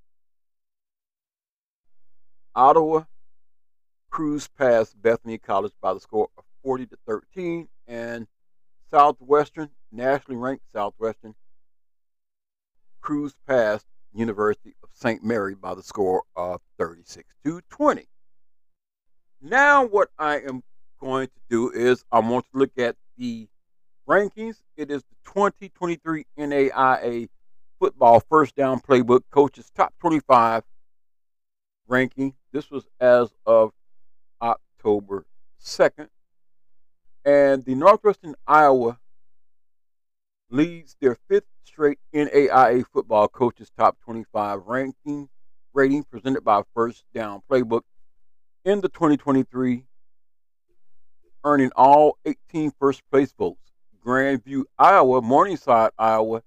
S1: Ottawa cruised past Bethany College by the score of forty to thirteen, and Southwestern, nationally ranked Southwestern, cruised past University of Saint Mary by the score of thirty-six to twenty. Now what I am going to do is I want to look at the rankings. It is the twenty twenty-three N A I A Football First Down Playbook Coaches Top twenty-five ranking. This was as of October second. And the Northwestern Iowa leads their fifth straight N A I A Football Coaches Top twenty-five ranking rating presented by First Down Playbook in the twenty twenty-three, earning all eighteen first place votes. Grandview, Iowa, Morningside, Iowa,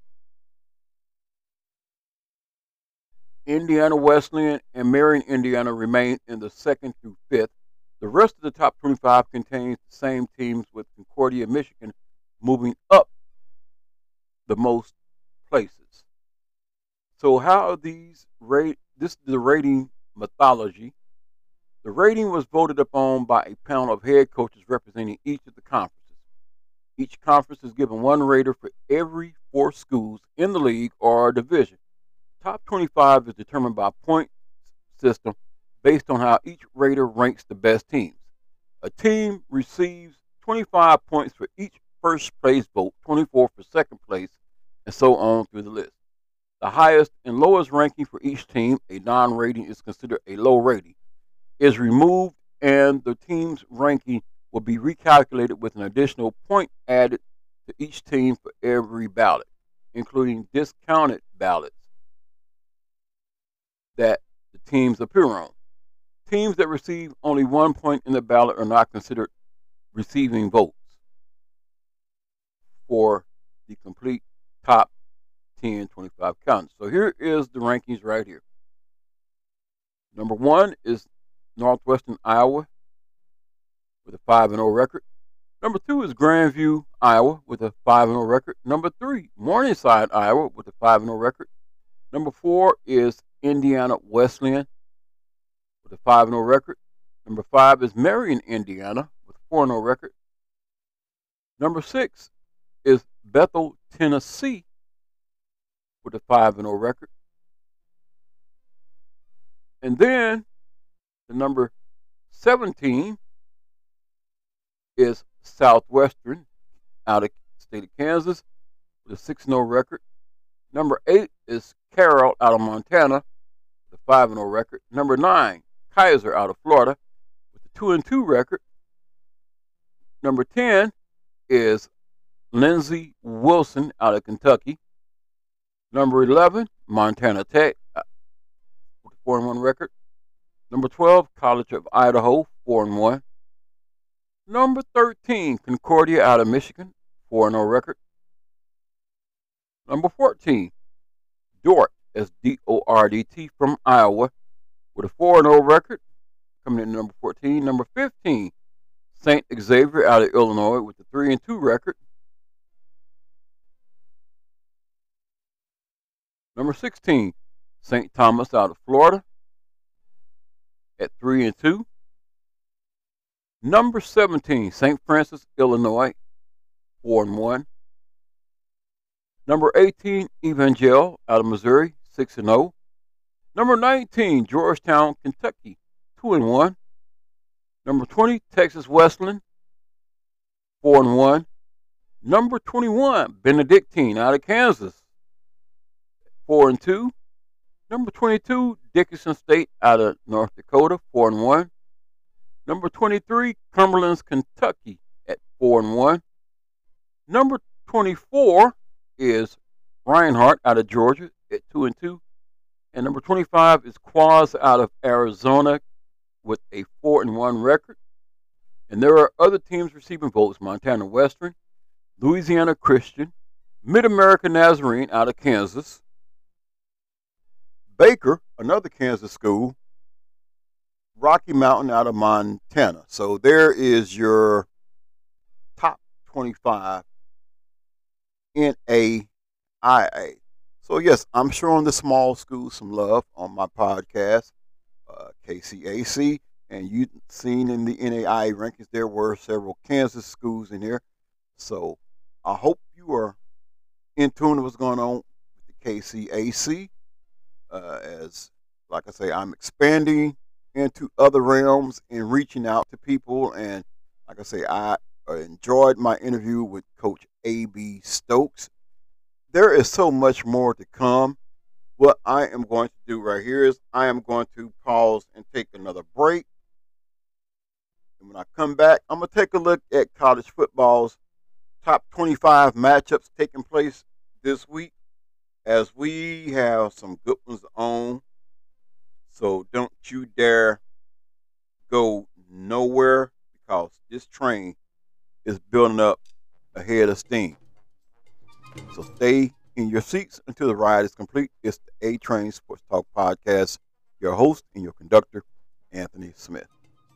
S1: Indiana Wesleyan, and Marion, Indiana remain in the second through fifth. The rest of the top twenty-five contains the same teams, with Concordia, Michigan moving up the most places. So how are these rate? This is the rating methodology. The rating was voted upon by a panel of head coaches representing each of the conferences. Each conference is given one rater for every four schools in the league or division. Top twenty-five is determined by point system based on how each rater ranks the best teams. A team receives twenty-five points for each first place vote, twenty-four for second place, and so on through the list. The highest and lowest ranking for each team, a non-rating is considered a low rating, is removed, and the team's ranking will be recalculated with an additional point added to each team for every ballot, including discounted ballots that the teams appear on. Teams that receive only one point in the ballot are not considered receiving votes for the complete top ten, twenty-five counts. So here is the rankings right here. Number one is Northwestern Iowa with a five and oh record. Number two is Grandview, Iowa with a five and oh record. Number three, Morningside, Iowa with a five and oh record. Number four is Indiana Wesleyan with a five and oh record. Number five is Marion, Indiana with a four and oh record. Number six is Bethel, Tennessee with a five and oh record. And then the number seventeen is Southwestern out of the state of Kansas with a six and oh record. Number eight is Carroll out of Montana with a five and oh record. Number nine, Kaiser out of Florida with a two and two record. Number ten is Lindsey Wilson out of Kentucky. Number eleven, Montana Tech with a four and one record. Number twelve, College of Idaho, four and one. Number thirteen, Concordia out of Michigan, four and oh record. Number fourteen, Dordt S D O R D T from Iowa with a four and oh record. Coming in at number fourteen. Number fifteen, Saint Xavier out of Illinois with a three and two record. Number sixteen, Saint Thomas out of Florida at three and two. Number seventeen, Saint Francis, Illinois, four and one. Number eighteen, Evangel out of Missouri, six and oh. Number nineteen, Georgetown, Kentucky, two and one. Number twenty, Texas Wesleyan, four and one. Number twenty-one, Benedictine out of Kansas, four and two. Number twenty-two, Dickinson State out of North Dakota, four and one. Number twenty-three, Cumberland's, Kentucky at four and one. Number twenty-four is Reinhardt out of Georgia at two and two. And number twenty-five is Quaz out of Arizona with a four and one record. And there are other teams receiving votes: Montana Western, Louisiana Christian, Mid-America Nazarene out of Kansas, Baker, another Kansas school, Rocky Mountain out of Montana. So there is your top twenty-five N A I A. So yes, I'm showing the small schools some love on my podcast, uh, K C A C, and you've seen in the N A I A rankings there were several Kansas schools in here. So I hope you are in tune with what's going on with the K C A C. Uh, as, like I say, I'm expanding into other realms and reaching out to people. And like I say, I enjoyed my interview with Coach A B Stokes. There is so much more to come. What I am going to do right here is I am going to pause and take another break. And when I come back, I'm going to take a look at college football's top twenty-five matchups taking place this week, as we have some good ones on. So don't you dare go nowhere, because this train is building up ahead of steam. So stay in your seats until the ride is complete. It's the A-Train Sports Talk Podcast. Your host and your conductor, Anthony Smith.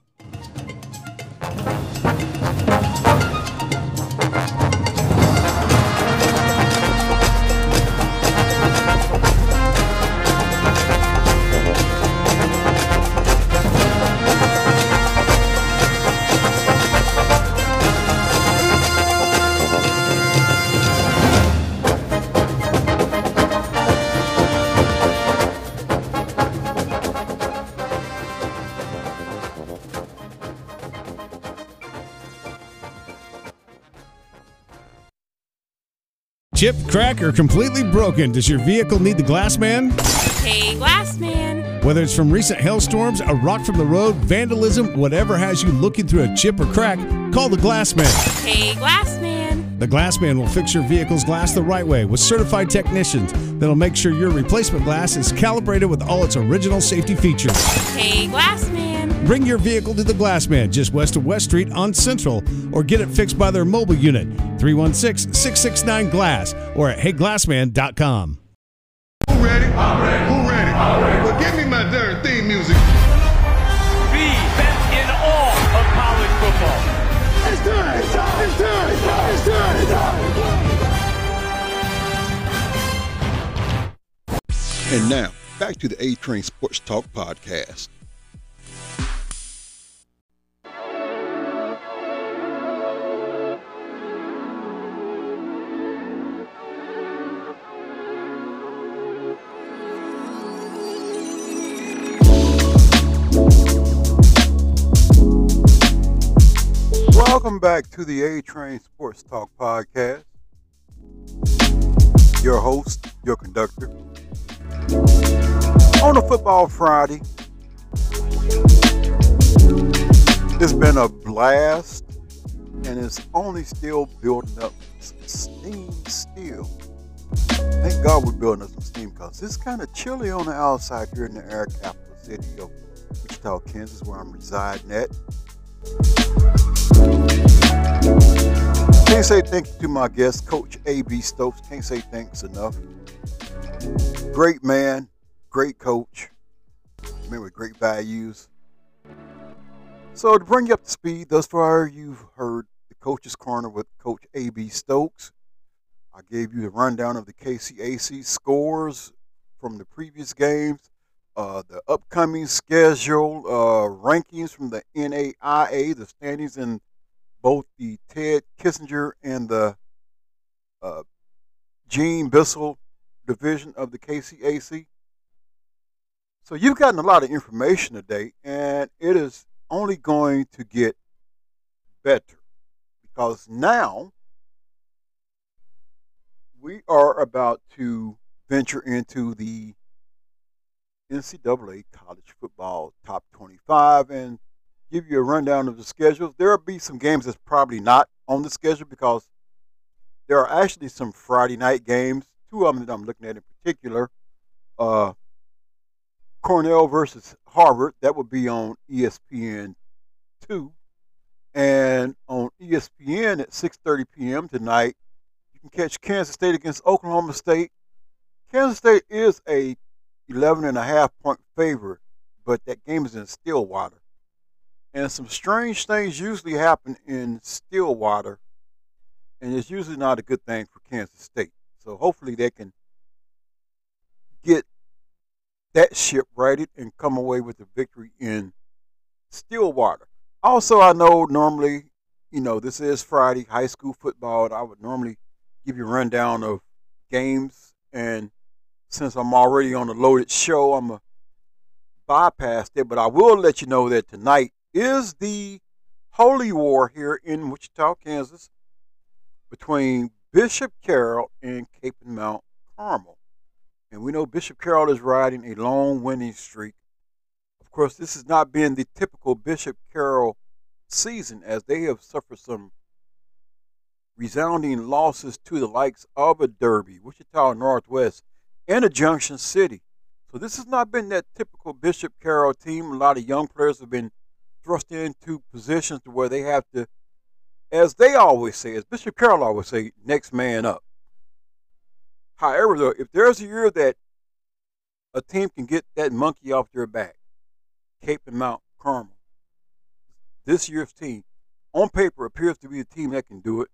S4: Chip, crack, or completely broken, does your vehicle need the Glassman?
S5: Hey, Glassman.
S4: Whether it's from recent hailstorms, a rock from the road, vandalism, whatever has you looking through a chip or crack, call the Glassman.
S5: Hey, Glassman.
S4: The Glassman will fix your vehicle's glass the right way with certified technicians that'll make sure your replacement glass is calibrated with all its original safety features.
S5: Hey, Glassman.
S4: Bring your vehicle to the Glassman just west of West Street on Central, or get it fixed by their mobile unit, three one six, six six nine, glass, or at hey glassman dot com.
S7: Who ready? I'm ready. Who ready? I'm ready. Well, give me my darn theme music.
S8: The best in all of college football.
S7: It's time. It's time. It's time. It's time. It's time. It's time. And now, back to the A-Train Sports Talk Podcast.
S1: Welcome back to the A-Train Sports Talk Podcast. Your host, your conductor. On a football Friday, it's been a blast, and it's only still building up some steam still. Thank God we're building up some steam, because it's kind of chilly on the outside here in the air capital city of Wichita, Kansas, where I'm residing at. Can't say thank you to my guest, Coach A B Stokes. Can't say thanks enough. Great man, great coach, man with great values. So to bring you up to speed, thus far you've heard the Coach's Corner with Coach A B Stokes. I gave you the rundown of the K C A C scores from the previous games, uh, the upcoming schedule, uh, rankings from the N A I A, the standings in both the Ted Kissinger and the uh, Gene Bissell division of the K C A C. So you've gotten a lot of information today, and it is only going to get better because now we are about to venture into the N C double A College Football Top twenty-five and give you a rundown of the schedules. There will be some games that's probably not on the schedule because there are actually some Friday night games. Two of them that I'm looking at in particular. Uh, Cornell versus Harvard. That would be on E S P N two. And on E S P N at six thirty p.m. tonight, you can catch Kansas State against Oklahoma State. Kansas State is a eleven and a half point favorite, but that game is in Stillwater. And some strange things usually happen in Stillwater, and it's usually not a good thing for Kansas State. So hopefully they can get that ship righted and come away with a victory in Stillwater. Also, I know normally, you know, this is Friday, high school football, and I would normally give you a rundown of games. And since I'm already on a loaded show, I'm going to bypass that. But I will let you know that tonight is the Holy War here in Wichita, Kansas, between Bishop Carroll and Cape and Mount Carmel. And we know Bishop Carroll is riding a long winning streak. Of course, this has not been the typical Bishop Carroll season, as they have suffered some resounding losses to the likes of a Derby, Wichita Northwest, and a Junction City. So this has not been that typical Bishop Carroll team. A lot of young players have been thrust into positions to where they have to, as they always say, as Bishop Carroll always say, next man up. However, though, if there's a year that a team can get that monkey off their back, Cape and Mount Carmel, this year's team, on paper, appears to be a team that can do it.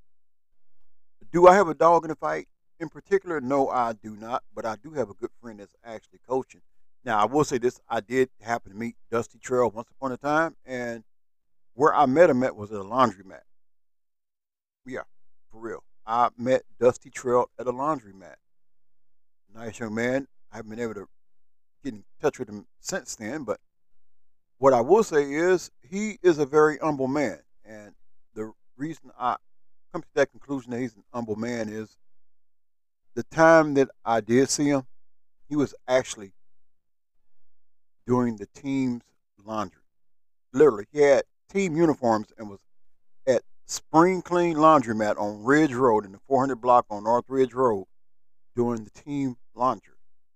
S1: Do I have a dog in the fight in particular? No, I do not, but I do have a good friend that's actually coaching. Now, I will say this, I did happen to meet Dusty Trail once upon a time, and where I met him at was at a laundromat. Yeah, for real. I met Dusty Trail at a laundromat. Nice young man. I haven't been able to get in touch with him since then, but what I will say is he is a very humble man. And the reason I come to that conclusion that he's an humble man is the time that I did see him, he was actually doing the team's laundry. Literally, he had team uniforms and was at Spring Clean Laundromat on Ridge Road in the four hundred block on North Ridge Road doing the team laundry.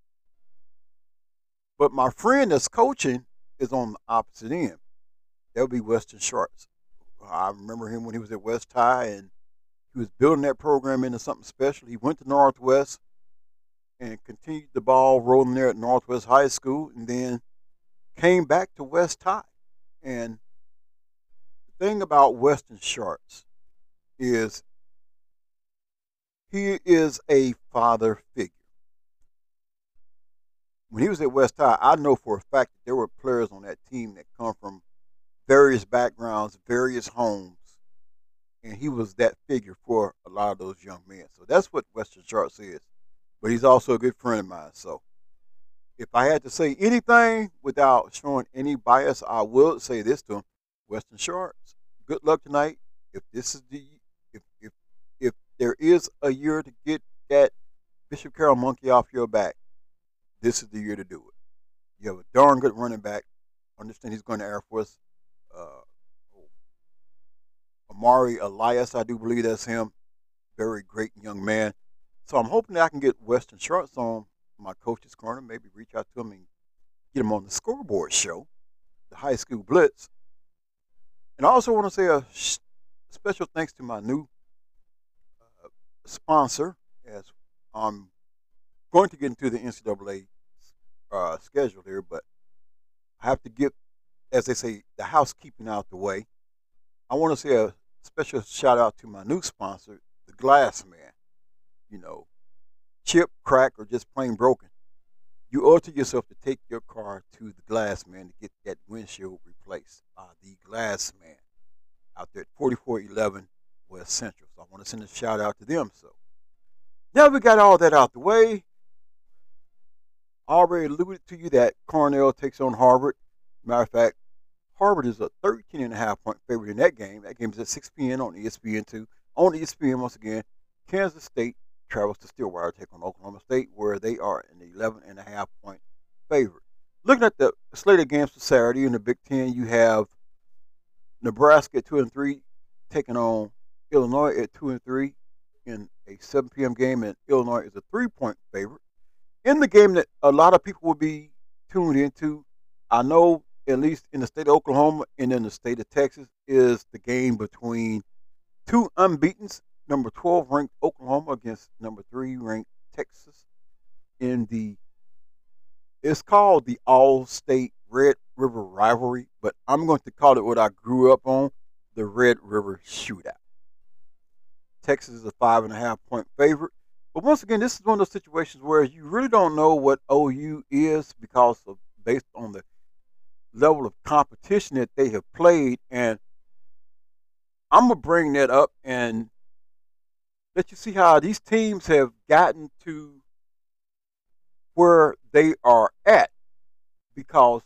S1: But my friend that's coaching is on the opposite end. That would be Weston Sharps. I remember him when he was at West High, and he was building that program into something special. He went to Northwest and continued the ball rolling there at Northwest High School, and then came back to West High. And the thing about Weston Sharps is he is a father figure. When he was at West High, I know for a fact that there were players on that team that come from various backgrounds, various homes, and he was that figure for a lot of those young men. So that's what Weston Sharps is. But he's also a good friend of mine. So if I had to say anything without showing any bias, I will say this to him: Weston Sharps, good luck tonight. If this is the if if if there is a year to get that Bishop Carroll monkey off your back, this is the year to do it. You have a darn good running back. Understand he's going to Air Force. Uh, Amari Elias, I do believe that's him. Very great young man. So I'm hoping that I can get Weston Sharps on my Coach's Corner, maybe reach out to him and get him on the Scoreboard Show, the High School Blitz. And I also want to say a special thanks to my new sponsor, as I'm going to get into the N C double A uh, schedule here, but I have to get, as they say, the housekeeping out the way. I want to say a special shout out to my new sponsor, the Glass Man. You know, chip, crack, or just plain broken. You owe it to yourself to take your car to the Glass Man to get that windshield replaced by the Glass Man out there at forty-four eleven West Central. So I want to send a shout out to them. So now we got all that out the way. I already alluded to you that Cornell takes on Harvard. Matter of fact, Harvard is a thirteen and a half point favorite in that game. That game is at six p.m. on E S P N two. On E S P N, once again, Kansas State travels to Stillwater to take on Oklahoma State, where they are an eleven and a half point favorite. Looking at the slate of games for Saturday in the Big Ten, you have Nebraska at two and three taking on Illinois at two and three in a seven p.m. game, and Illinois is a three point favorite. In the game that a lot of people will be tuned into, I know at least in the state of Oklahoma and in the state of Texas, is the game between two unbeatens, number twelve ranked Oklahoma against number three ranked Texas in the, it's called the All-State Red River Rivalry, but I'm going to call it what I grew up on, the Red River Shootout. Texas is a five and a half point favorite. But once again, this is one of those situations where you really don't know what O U is because of based on the level of competition that they have played. And I'm going to bring that up and let you see how these teams have gotten to where they are at, because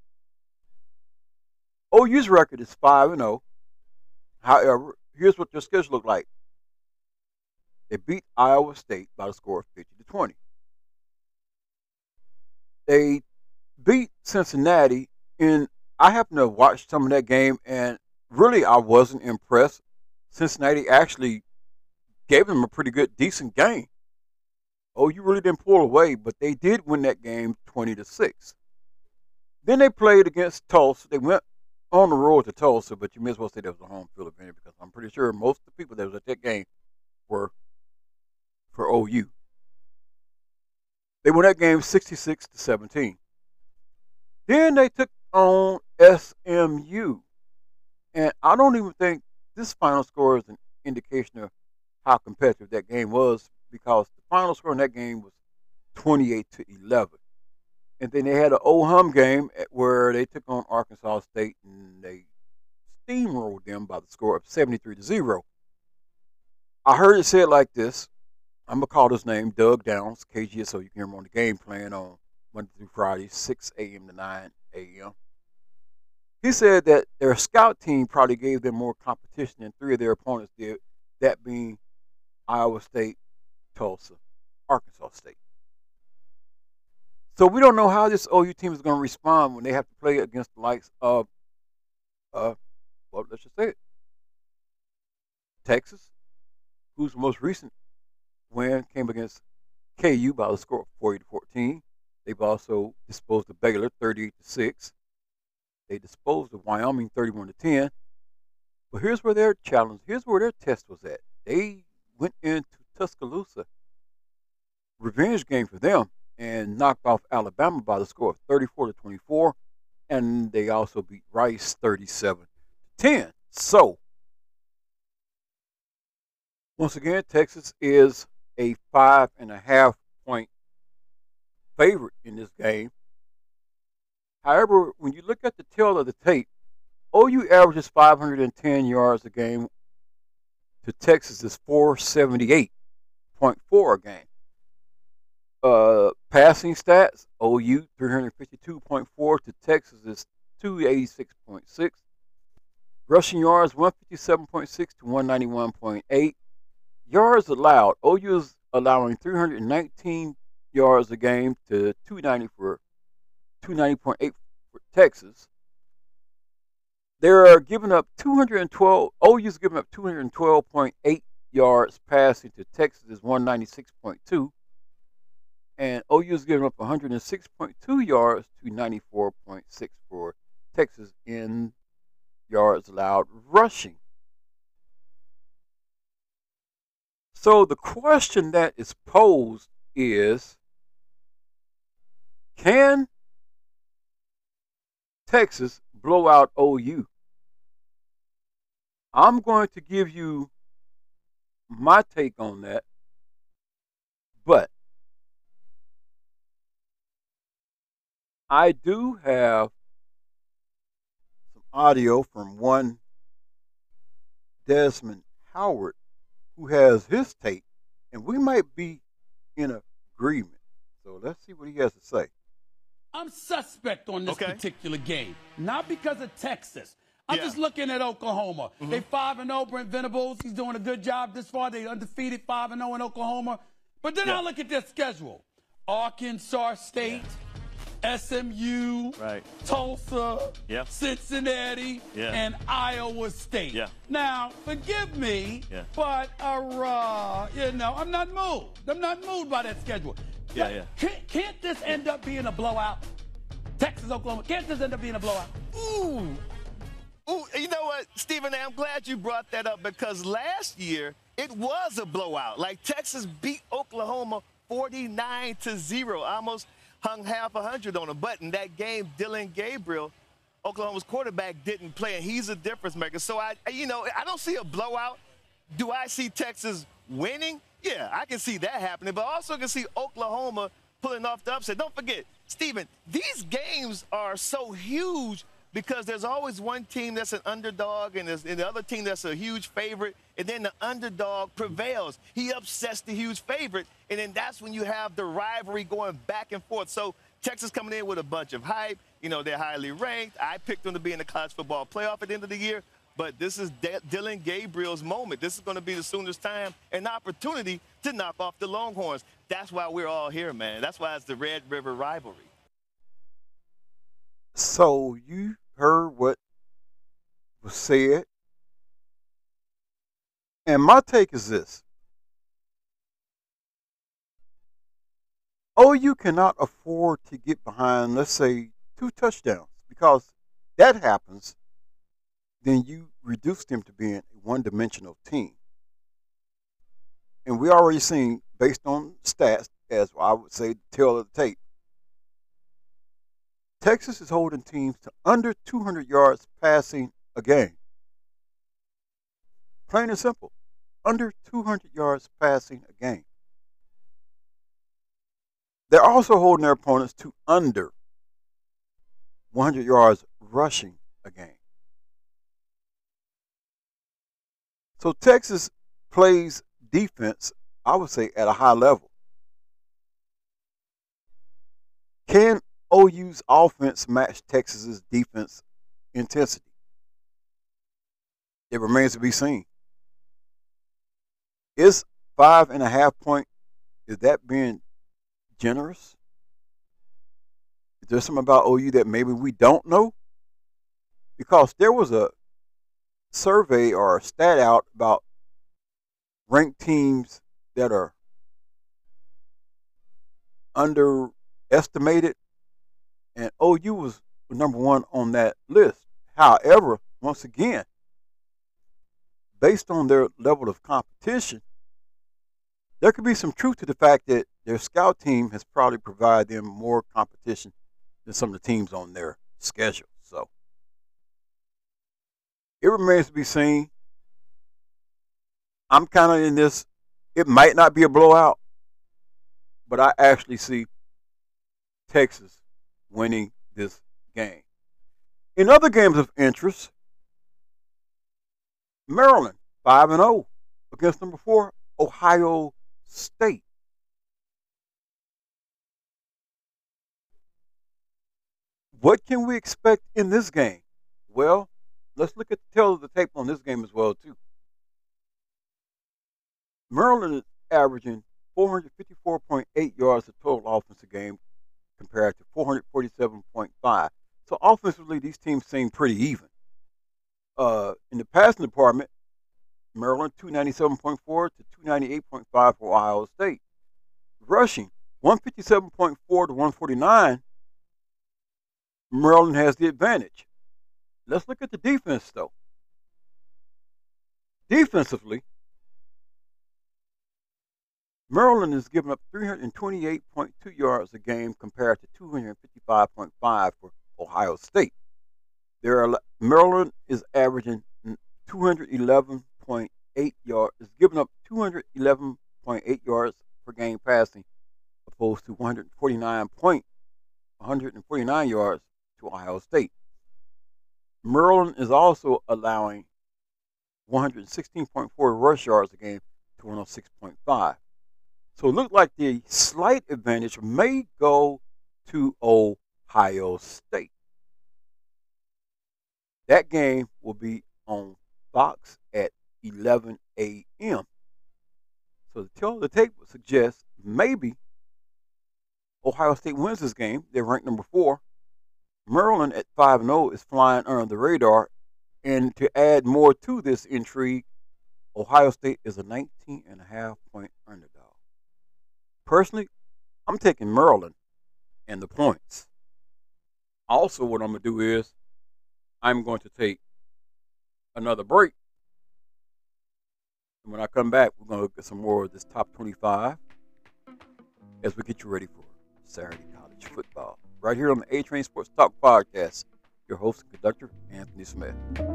S1: O U's record is five and oh. However, here's what their schedule looked like. They beat Iowa State by the score of fifty to twenty. They beat Cincinnati, and I happened to watch some of that game, and really I wasn't impressed. Cincinnati actually gave them a pretty good, decent game. Oh, you really didn't pull away, but they did win that game twenty to six. Then they played against Tulsa. They went on the road to Tulsa, but you may as well say that was a home field advantage because I'm pretty sure most of the people that was at that game were for O U. They won that game sixty-six to seventeen. Then they took on S M U. And I don't even think this final score is an indication of how competitive that game was, because the final score in that game was twenty-eight to eleven. And then they had an O-Hum game where they took on Arkansas State and they steamrolled them by the score of seventy-three to zero. I heard it said like this. I'm going to call his name Doug Downs, K G S O. You can hear him on the game plan on Monday through Friday, six a.m. to nine a.m. He said that their scout team probably gave them more competition than three of their opponents did, that being Iowa State, Tulsa, Arkansas State. So we don't know how this O U team is going to respond when they have to play against the likes of, uh, well, let's just say it, Texas, whose most recent win came against K U by the score of forty to fourteen. They've also disposed of Baylor thirty-eight to six. They disposed of Wyoming thirty-one to ten. But here's where their challenge, here's where their test was at. They went into Tuscaloosa, revenge game for them, and knocked off Alabama by the score of thirty-four to twenty-four. And they also beat Rice thirty-seven to ten. So, once again, Texas is a five and a half point favorite in this game. However, when you look at the tail of the tape, O U averages five hundred ten yards a game to Texas's four seventy-eight point four a game. Uh, passing stats, O U three fifty-two point four to Texas's two eighty-six point six. Rushing yards one fifty-seven point six to one ninety-one point eight. Yards allowed, O U is allowing three hundred nineteen yards a game to two ninety for two ninety point eight for Texas. They're giving up two hundred twelve. O U's giving up two hundred twelve point eight yards passing to Texas's one ninety-six point two, and O U's giving up one hundred six point two yards to ninety-four point six for Texas in yards allowed rushing. So the question that is posed is, can Texas blow out O U? I'm going to give you my take on that, but I do have some audio from one Desmond Howard who has his take, and we might be in agreement. So let's see what he has to say.
S9: I'm suspect on this
S10: Okay.
S9: particular game, not because of Texas. I'm
S10: Yeah.
S9: just looking at Oklahoma.
S10: Mhm.
S9: They five and zero. Brent Venables, he's doing a good job this far. They undefeated five and zero in Oklahoma. But then
S10: Yeah.
S9: I look at their schedule: Arkansas State, S M U,
S10: Right.
S9: Tulsa,
S10: Yeah.
S9: Cincinnati,
S10: Yeah.
S9: and Iowa State.
S10: Yeah.
S9: Now, forgive me,
S10: Yeah.
S9: but uh, you know, I'm not moved. I'm not moved by that schedule.
S10: Yeah, yeah.
S9: Can't, can't this end up being a blowout? Texas, Oklahoma. Can't this end up being a blowout?
S10: Ooh. Ooh, you know what, Stephen A., I'm glad you brought that up because last year it was a blowout. Like Texas beat Oklahoma forty-nine to zero, almost hung half a hundred on them. But in that game, Dylan Gabriel, Oklahoma's quarterback, didn't play, and he's a difference maker. So I, you know, I don't see a blowout. Do I see Texas winning? Yeah, I can see that happening, but I also can see Oklahoma pulling off the upset. Don't forget, Stephen, these games are so huge because there's always one team that's an underdog and, there's, and the other team that's a huge favorite, and then the underdog prevails. He upsets the huge favorite, and then that's when you have the rivalry going back and forth. So Texas coming in with a bunch of hype. You know, they're highly ranked. I picked them to be in the college football playoff at the end of the year. But this is D- Dylan Gabriel's moment. This is going to be the Sooners' time and opportunity to knock off the Longhorns. That's why we're all here, man. That's why it's the Red River rivalry.
S1: So you heard what was said. And my take is this. O U cannot afford to get behind, let's say, two touchdowns, because that happens, then you reduce them to being a one-dimensional team. And we already seen, based on stats, as I would say, the tail of the tape, Texas is holding teams to under two hundred yards passing a game. Plain and simple, under two hundred yards passing a game. They're also holding their opponents to under one hundred yards rushing a game. So Texas plays defense, I would say, at a high level. Can O U's offense match Texas's defense intensity? It remains to be seen. Is five and a half point, is that being generous? Is there something about O U that maybe we don't know? Because there was a survey or a stat out about ranked teams that are underestimated, and O U was number one on that list. However, once again, based on their level of competition, there could be some truth to the fact that their scout team has probably provided them more competition than some of the teams on their schedule. So it remains to be seen. I'm kind of in this, it might not be a blowout, but I actually see Texas winning this game. In other games of interest, Maryland five and oh against number four, Ohio State. What can we expect in this game? Well, let's look at the tail of the tape on this game as well, too. Maryland is averaging four hundred fifty-four point eight yards of total offense a game compared to four hundred forty-seven point five. So offensively, these teams seem pretty even. Uh, in the passing department, Maryland two ninety-seven point four to two ninety-eight point five for Ohio State. Rushing one fifty-seven point four to one forty-nine. Maryland has the advantage. Let's look at the defense, though. Defensively, Maryland is giving up three hundred twenty-eight point two yards a game compared to two hundred fifty-five point five for Ohio State. There are, Maryland is averaging two hundred eleven point eight yards, is giving up two hundred eleven point eight yards per game passing, opposed to one hundred forty-nine point one hundred forty-nine yards to Ohio State. Maryland is also allowing one hundred sixteen point four rush yards a game to one hundred six point five. So it looks like the slight advantage may go to Ohio State. That game will be on Fox at eleven a.m. So the tail of the tape would suggest maybe Ohio State wins this game. They're ranked number four. Maryland at five and oh is flying under the radar. And to add more to this intrigue, Ohio State is a nineteen and a half point underdog. Personally, I'm taking Maryland and the points. Also, what I'm going to do is I'm going to take another break. And when I come back, we're going to look at some more of this top twenty-five as we get you ready for Saturday college football. Right here on the A-Train Sports Talk Podcast. Your host and conductor, Anthony Smith.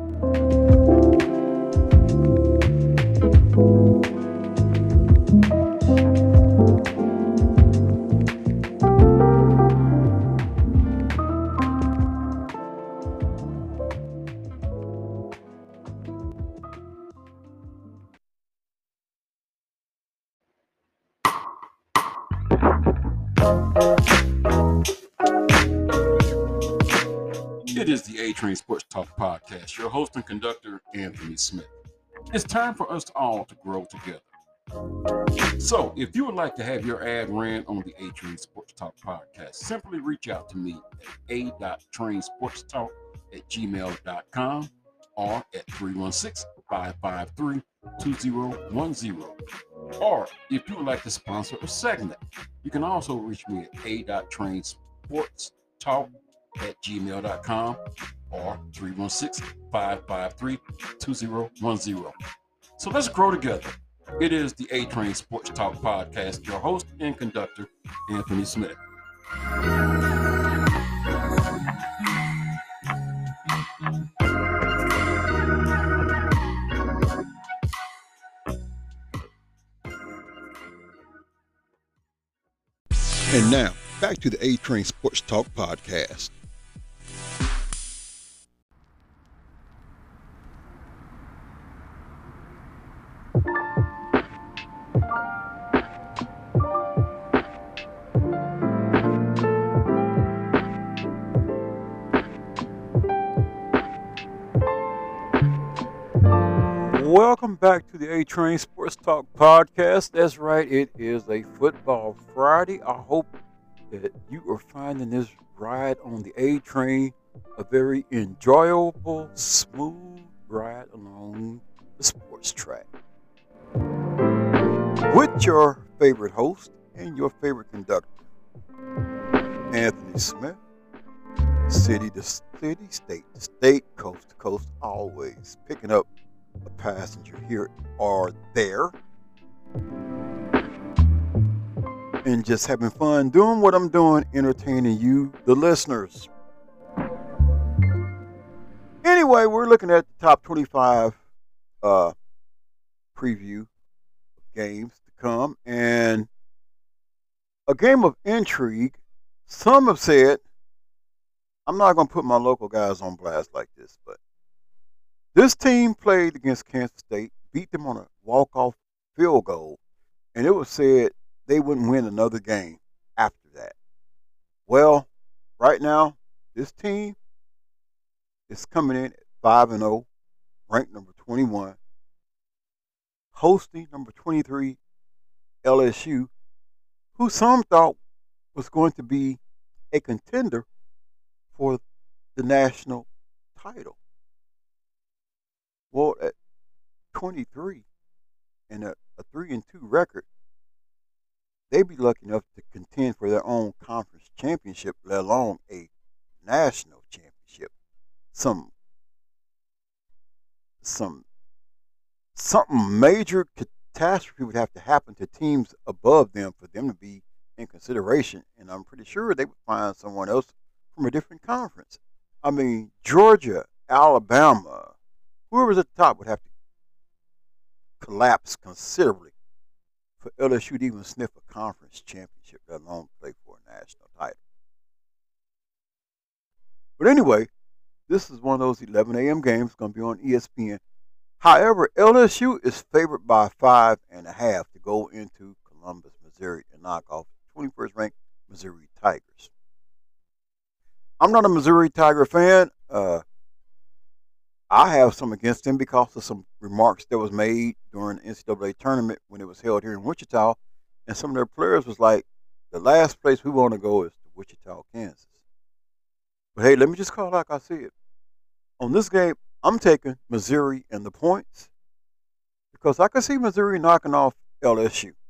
S11: It is the A-Train Sports Talk Podcast. Your host and conductor, Anthony Smith. It's time for us all to grow together. So, if you would like to have your ad ran on the A-Train Sports Talk Podcast, simply reach out to me at a.trainsportstalk at gmail dot com or at three one six, five five three, two zero one zero. Or, if you would like to sponsor a segment, you can also reach me at a.trainsportstalk at gmail dot com or three one six, five five three, two zero one zero. So let's grow together. It is the A-Train Sports Talk Podcast, your host and conductor, Anthony Smith.
S6: And now, back to the A-Train Sports Talk Podcast.
S1: Welcome back to the A-Train Sports Talk Podcast. That's right, it is a football Friday. I hope that you are finding this ride on the A-Train a very enjoyable, smooth ride along the sports track. With your favorite host and your favorite conductor, Anthony Smith, city to city, state to state, coast to coast, always picking up a passenger here or there and just having fun doing what I'm doing, entertaining you, the listeners. Anyway, we're looking at the top twenty-five uh, preview of games to come, and a game of intrigue. Some have said, I'm not going to put my local guys on blast like this, but this team played against Kansas State, beat them on a walk-off field goal, and it was said they wouldn't win another game after that. Well, right now, this team is coming in at five and oh, ranked number twenty-one, hosting number twenty-three L S U, who some thought was going to be a contender for the national title. Well, at twenty-three and a, a three and two record, they'd be lucky enough to contend for their own conference championship, let alone a national championship. Some, some, something major could catastrophe would have to happen to teams above them for them to be in consideration. And I'm pretty sure they would find someone else from a different conference. I mean, Georgia, Alabama, whoever's at the top would have to collapse considerably for L S U to even sniff a conference championship, let alone play for a national title. But anyway, this is one of those eleven a.m. games going to be on E S P N. However, L S U is favored by five and a half to go into Columbus, Missouri, and knock off twenty-first ranked Missouri Tigers. I'm not a Missouri Tiger fan. Uh, I have some against them because of some remarks that was made during the N C double A tournament when it was held here in Wichita, and some of their players was like, the last place we want to go is to Wichita, Kansas. But hey, let me just call it like I see it. On this game, I'm taking Missouri and the points because I can see Missouri knocking off L S U.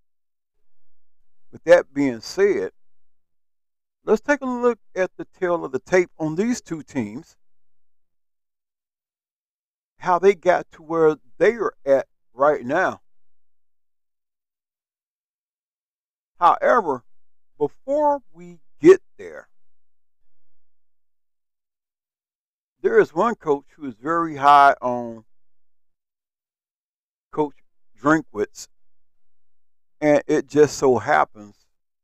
S1: With that being said, let's take a look at the tail of the tape on these two teams, how they got to where they are at right now. However, before we get there, there is one coach who is very high on Coach Drinkwitz, and it just so happens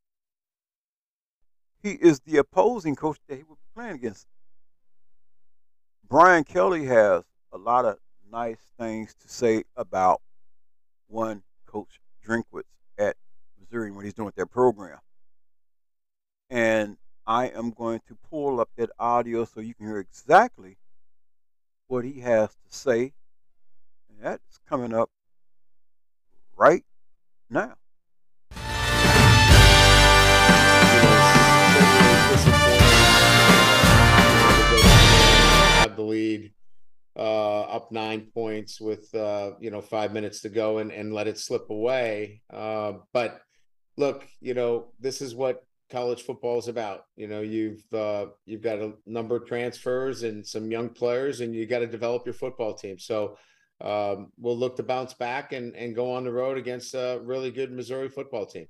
S1: he is the opposing coach that he will be playing against. Brian Kelly has a lot of nice things to say about one Coach Drinkwitz at Missouri when he's doing their program. And I am going to pull up that audio so you can hear exactly what he has to say. And that's coming up right now.
S12: Have the lead uh, up nine points with uh, you know five minutes to go and, and let it slip away. Uh, but look, you know this is what college football is about. You know, you've uh, you've got a number of transfers and some young players, and you got to develop your football team. So um, we'll look to bounce back and, and go on the road against a really good Missouri football team.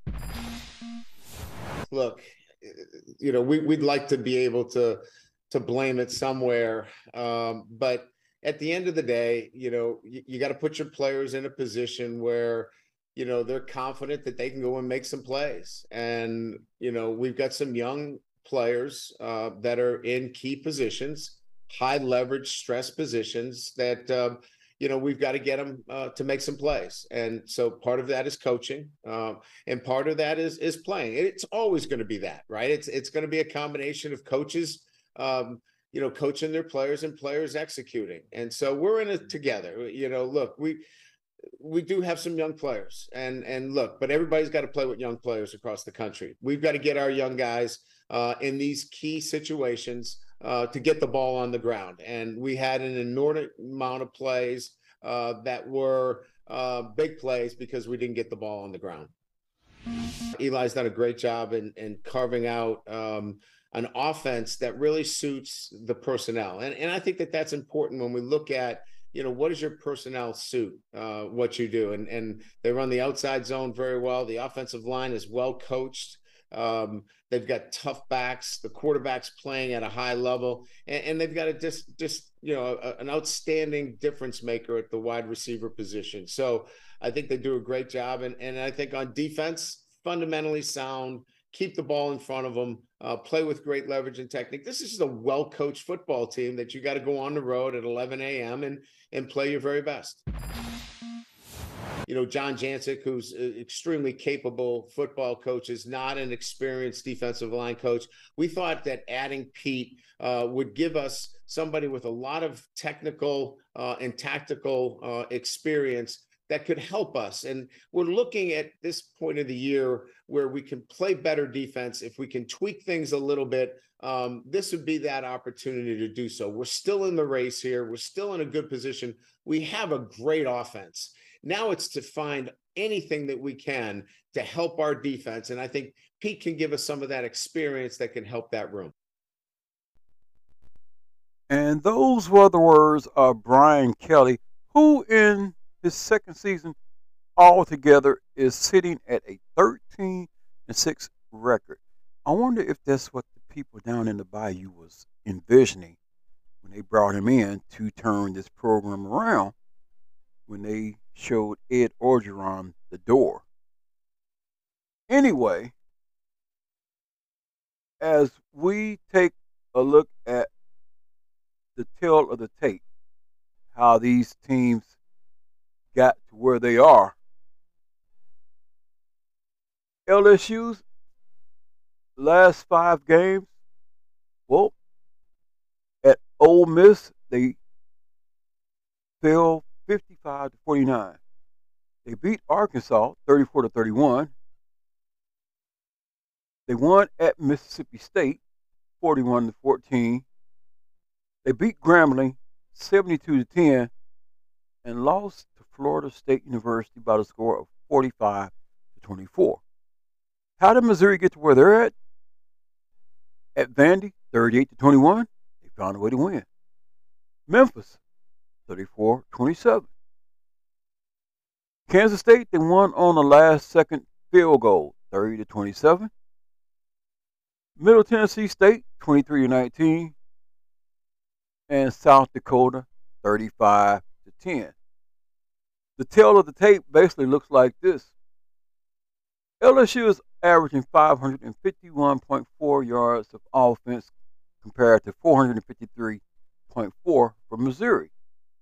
S12: Look, you know, we, we'd like to be able to to blame it somewhere, um, but at the end of the day, you know, you, you got to put your players in a position where you know, they're confident that they can go and make some plays. And, you know, we've got some young players uh, that are in key positions, high leverage stress positions that, uh, you know, we've got to get them uh, to make some plays. And so part of that is coaching. Uh, and part of that is, is playing. It's always going to be that, right? It's, it's going to be a combination of coaches, um, you know, coaching their players and players executing. And so we're in it together. You know, look, we, we do have some young players and, and look, but everybody's got to play with young players across the country. We've got to get our young guys uh, in these key situations uh, to get the ball on the ground. And we had an inordinate amount of plays uh, that were uh, big plays because we didn't get the ball on the ground. Eli's done a great job in, in carving out um, an offense that really suits the personnel. And, and I think that that's important when we look at, you know, what does your personnel suit uh, what you do? And and they run the outside zone very well. The offensive line is well coached. Um, they've got tough backs. The quarterback's playing at a high level. And, and they've got a just, just you know, a, an outstanding difference maker at the wide receiver position. So I think they do a great job. And, and I think on defense, fundamentally sound, keep the ball in front of them, uh, play with great leverage and technique. This is just a well-coached football team that you got to go on the road at eleven a.m. and and play your very best. You know, John Jancic, who's an extremely capable football coach, is not an experienced defensive line coach. We thought that adding Pete uh, would give us somebody with a lot of technical uh, and tactical uh, experience that could help us. And we're looking at this point of the year where we can play better defense. If we can tweak things a little bit, um, this would be that opportunity to do so. We're still in the race here. We're still in a good position. We have a great offense. Now it's to find anything that we can to help our defense. And I think Pete can give us some of that experience that can help that room.
S1: And those were the words of Brian Kelly, who in his second season altogether is sitting at a thirteen and six record. I wonder if that's what the people down in the Bayou was envisioning when they brought him in to turn this program around, when they showed Ed Orgeron the door. Anyway, as we take a look at the tail of the tape, how these teams got to where they are, L S U's last five games, well, at Ole Miss, they fell fifty-five to forty-nine. They beat Arkansas thirty-four to thirty-one. They won at Mississippi State forty-one to fourteen. They beat Grambling seventy-two to ten and lost to Florida State University by the score of forty-five to twenty-four. How did Missouri get to where they're at? At Vandy, thirty-eight to twenty-one, they found a way to win. Memphis, thirty-four twenty-seven. Kansas State, they won on the last second field goal, thirty to twenty-seven. Middle Tennessee State, twenty-three to nineteen. And South Dakota, thirty-five to ten. The tail of the tape basically looks like this. L S U is averaging five hundred fifty-one point four yards of offense compared to four hundred fifty-three point four for Missouri.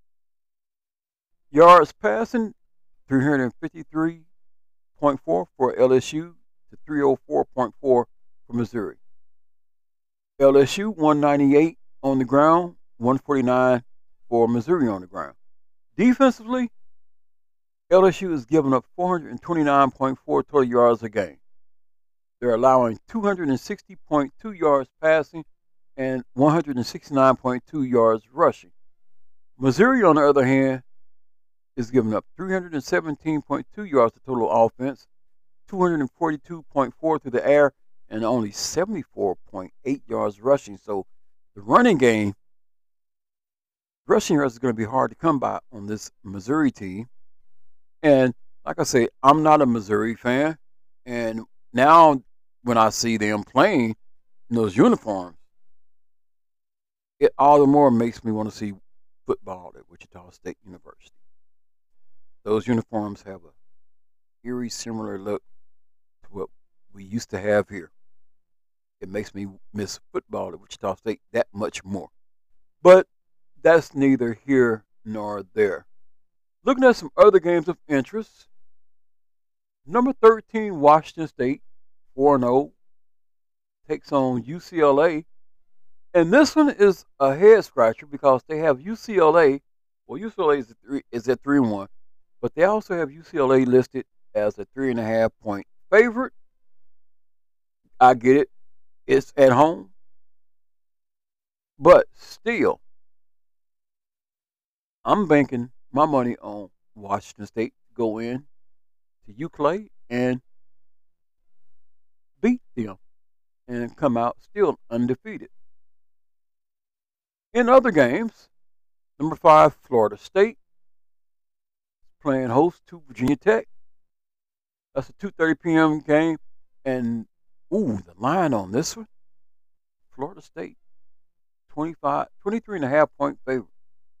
S1: Yards passing, three hundred fifty-three point four for L S U to three hundred four point four for Missouri. L S U one ninety-eight on the ground, one forty-nine for Missouri on the ground. Defensively, L S U is giving up four hundred twenty-nine point four total yards a game. They're allowing two hundred sixty point two yards passing and one hundred sixty-nine point two yards rushing. Missouri, on the other hand, is giving up three hundred seventeen point two yards of total offense, two hundred forty-two point four through the air, and only seventy-four point eight yards rushing. So the running game, rushing yards is going to be hard to come by on this Missouri team. And like I say, I'm not a Missouri fan. And now when I see them playing in those uniforms, it all the more makes me want to see football at Wichita State University. Those uniforms have a eerie similar look to what we used to have here. It makes me miss football at Wichita State that much more. But that's neither here nor there. Looking at some other games of interest, number thirteen, Washington State, four and oh, takes on U C L A. And this one is a head scratcher because they have U C L A, well, U C L A is at three, is at three and one, but they also have U C L A listed as a three and a half point favorite. I get it. It's at home. But still, I'm banking my money on Washington State to go in to UCLA and beat them and come out still undefeated. In other games, number five, Florida State playing host to Virginia Tech. That's a two thirty p.m. game. And, ooh, the line on this one, Florida State, twenty-five, twenty-three and a half point favorite.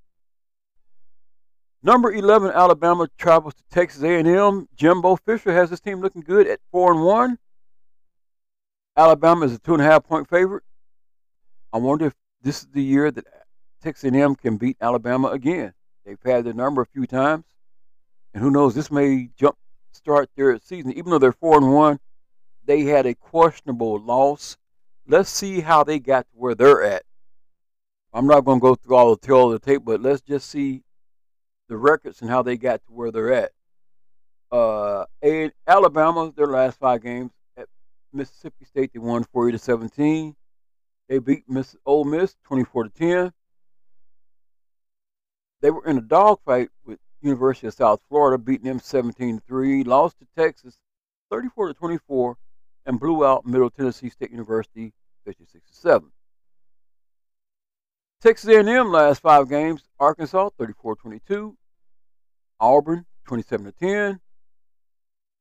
S1: Number eleven, Alabama travels to Texas A and M. Jimbo Fisher has his team looking good at four and one. Alabama is a two and a half point favorite. I wonder if this is the year that Texas A and M can beat Alabama again. They've had their number a few times, and who knows, this may jump start their season. Even though they're four and one, they had a questionable loss. Let's see how they got to where they're at. I'm not going to go through all the tail of the tape, but let's just see the records and how they got to where they're at. Uh, and Alabama, their last five games at Mississippi State, they won forty to seventeen. They beat Miss Ole Miss twenty-four to ten. They were in a dogfight with University of South Florida, beating them seventeen to three. Lost to Texas thirty-four to twenty-four, and blew out Middle Tennessee State University fifty-six to seven. Texas A and M last five games: Arkansas thirty-four twenty-two, Auburn twenty-seven to ten,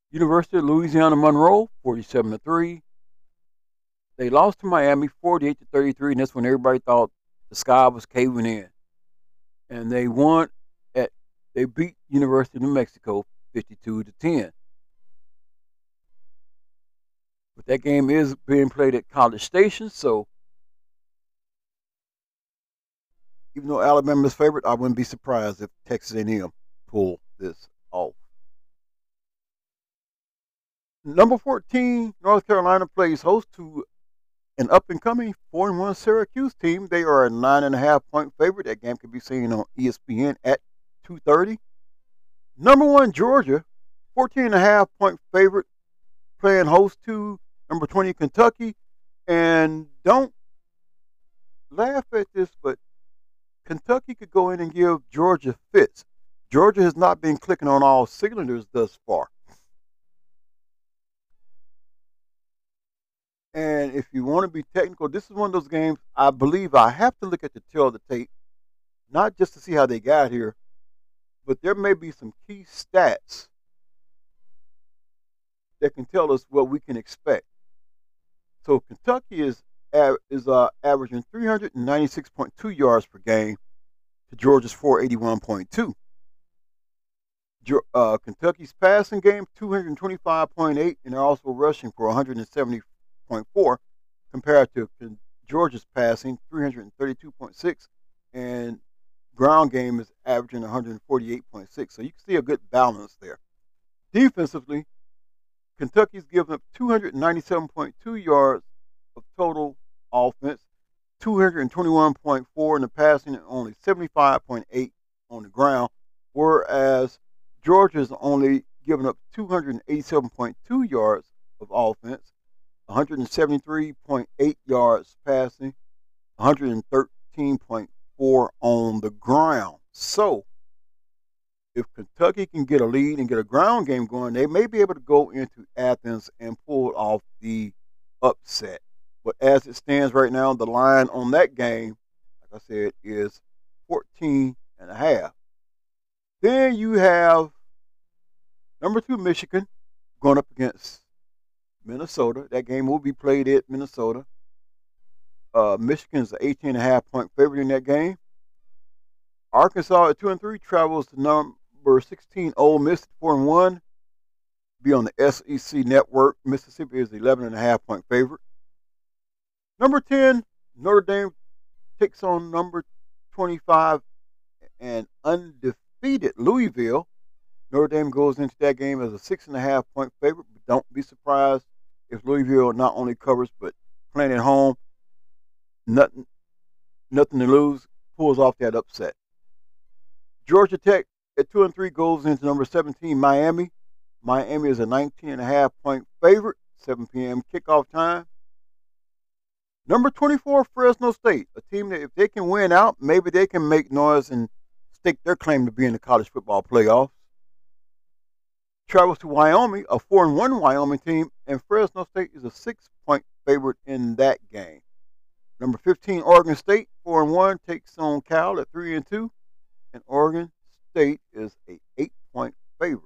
S1: University of Louisiana Monroe, forty-seven to three. They lost to Miami, forty-eight to thirty-three, and that's when everybody thought the sky was caving in. And they won at, they beat University of New Mexico, fifty-two to ten. But that game is being played at College Station, so even though Alabama's favorite, I wouldn't be surprised if Texas A and M pull this off. Number fourteen, North Carolina plays host to an up-and-coming four and one Syracuse team. They are a nine and a half point favorite. That game can be seen on E S P N at two thirty. Number one, Georgia, fourteen and a half point favorite, playing host to number twenty, Kentucky. And don't laugh at this, but Kentucky could go in and give Georgia fits. Georgia has not been clicking on all cylinders thus far. And if you want to be technical, this is one of those games I believe I have to look at the tail of the tape, not just to see how they got here, but there may be some key stats that can tell us what we can expect. So Kentucky is is uh, averaging three hundred ninety-six point two yards per game to Georgia's four eighty-one point two. Uh, Kentucky's passing game, two hundred twenty-five point eight, and they're also rushing for one hundred seventy point four, compared to Georgia's passing, three hundred thirty-two point six, and ground game is averaging one hundred forty-eight point six. So you can see a good balance there. Defensively, Kentucky's given up two hundred ninety-seven point two yards of total offense, two hundred twenty-one point four in the passing, and only seventy-five point eight on the ground, whereas Georgia's only given up two hundred eighty-seven point two yards of offense, one hundred seventy-three point eight yards passing, one hundred thirteen point four on the ground. So, if Kentucky can get a lead and get a ground game going, they may be able to go into Athens and pull off the upset. But as it stands right now, the line on that game, like I said, is fourteen and a half. Then you have number two, Michigan, going up against Minnesota. That game will be played at Minnesota. Uh, Michigan's an eighteen and a half point favorite in that game. Arkansas at two and three travels to number sixteen, Ole Miss at four and one. Be on the S E C network. Mississippi is eleven and a half point favorite. Number ten, Notre Dame takes on number twenty-five and undefeated Louisville. Notre Dame goes into that game as a six and a half point favorite, but don't be surprised if Louisville not only covers but playing at home, nothing, nothing to lose, pulls off that upset. Georgia Tech at two and three goes into number seventeen, Miami. Miami is a nineteen and a half point favorite, seven p.m. kickoff time. Number twenty-four, Fresno State, a team that if they can win out, maybe they can make noise and stake their claim to be in the college football playoffs. Travels to Wyoming, a four and one Wyoming team, and Fresno State is a six point favorite in that game. Number fifteen, Oregon State, four and one, takes on Cal at three and two, and Oregon State is a eight point favorite.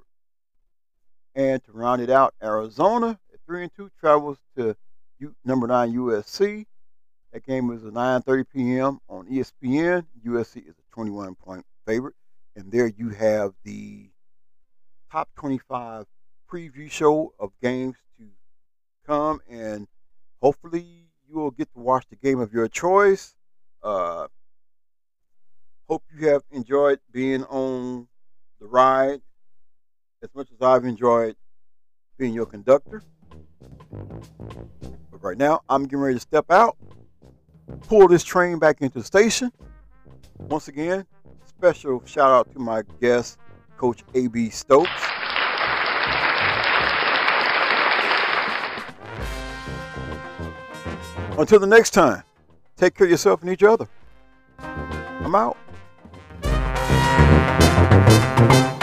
S1: And to round it out, Arizona at three and two travels to U- number nine U S C. That game is at nine thirty p.m. on E S P N. U S C is a twenty-one point favorite, and there you have the top twenty-five preview show of games to come, and hopefully you will get to watch the game of your choice. Uh, hope you have enjoyed being on the ride as much as I've enjoyed being your conductor. But right now, I'm getting ready to step out, pull this train back into the station. Once again, special shout out to my guest, Coach A B Stokes. Until the next time, take care of yourself and each other. I'm out.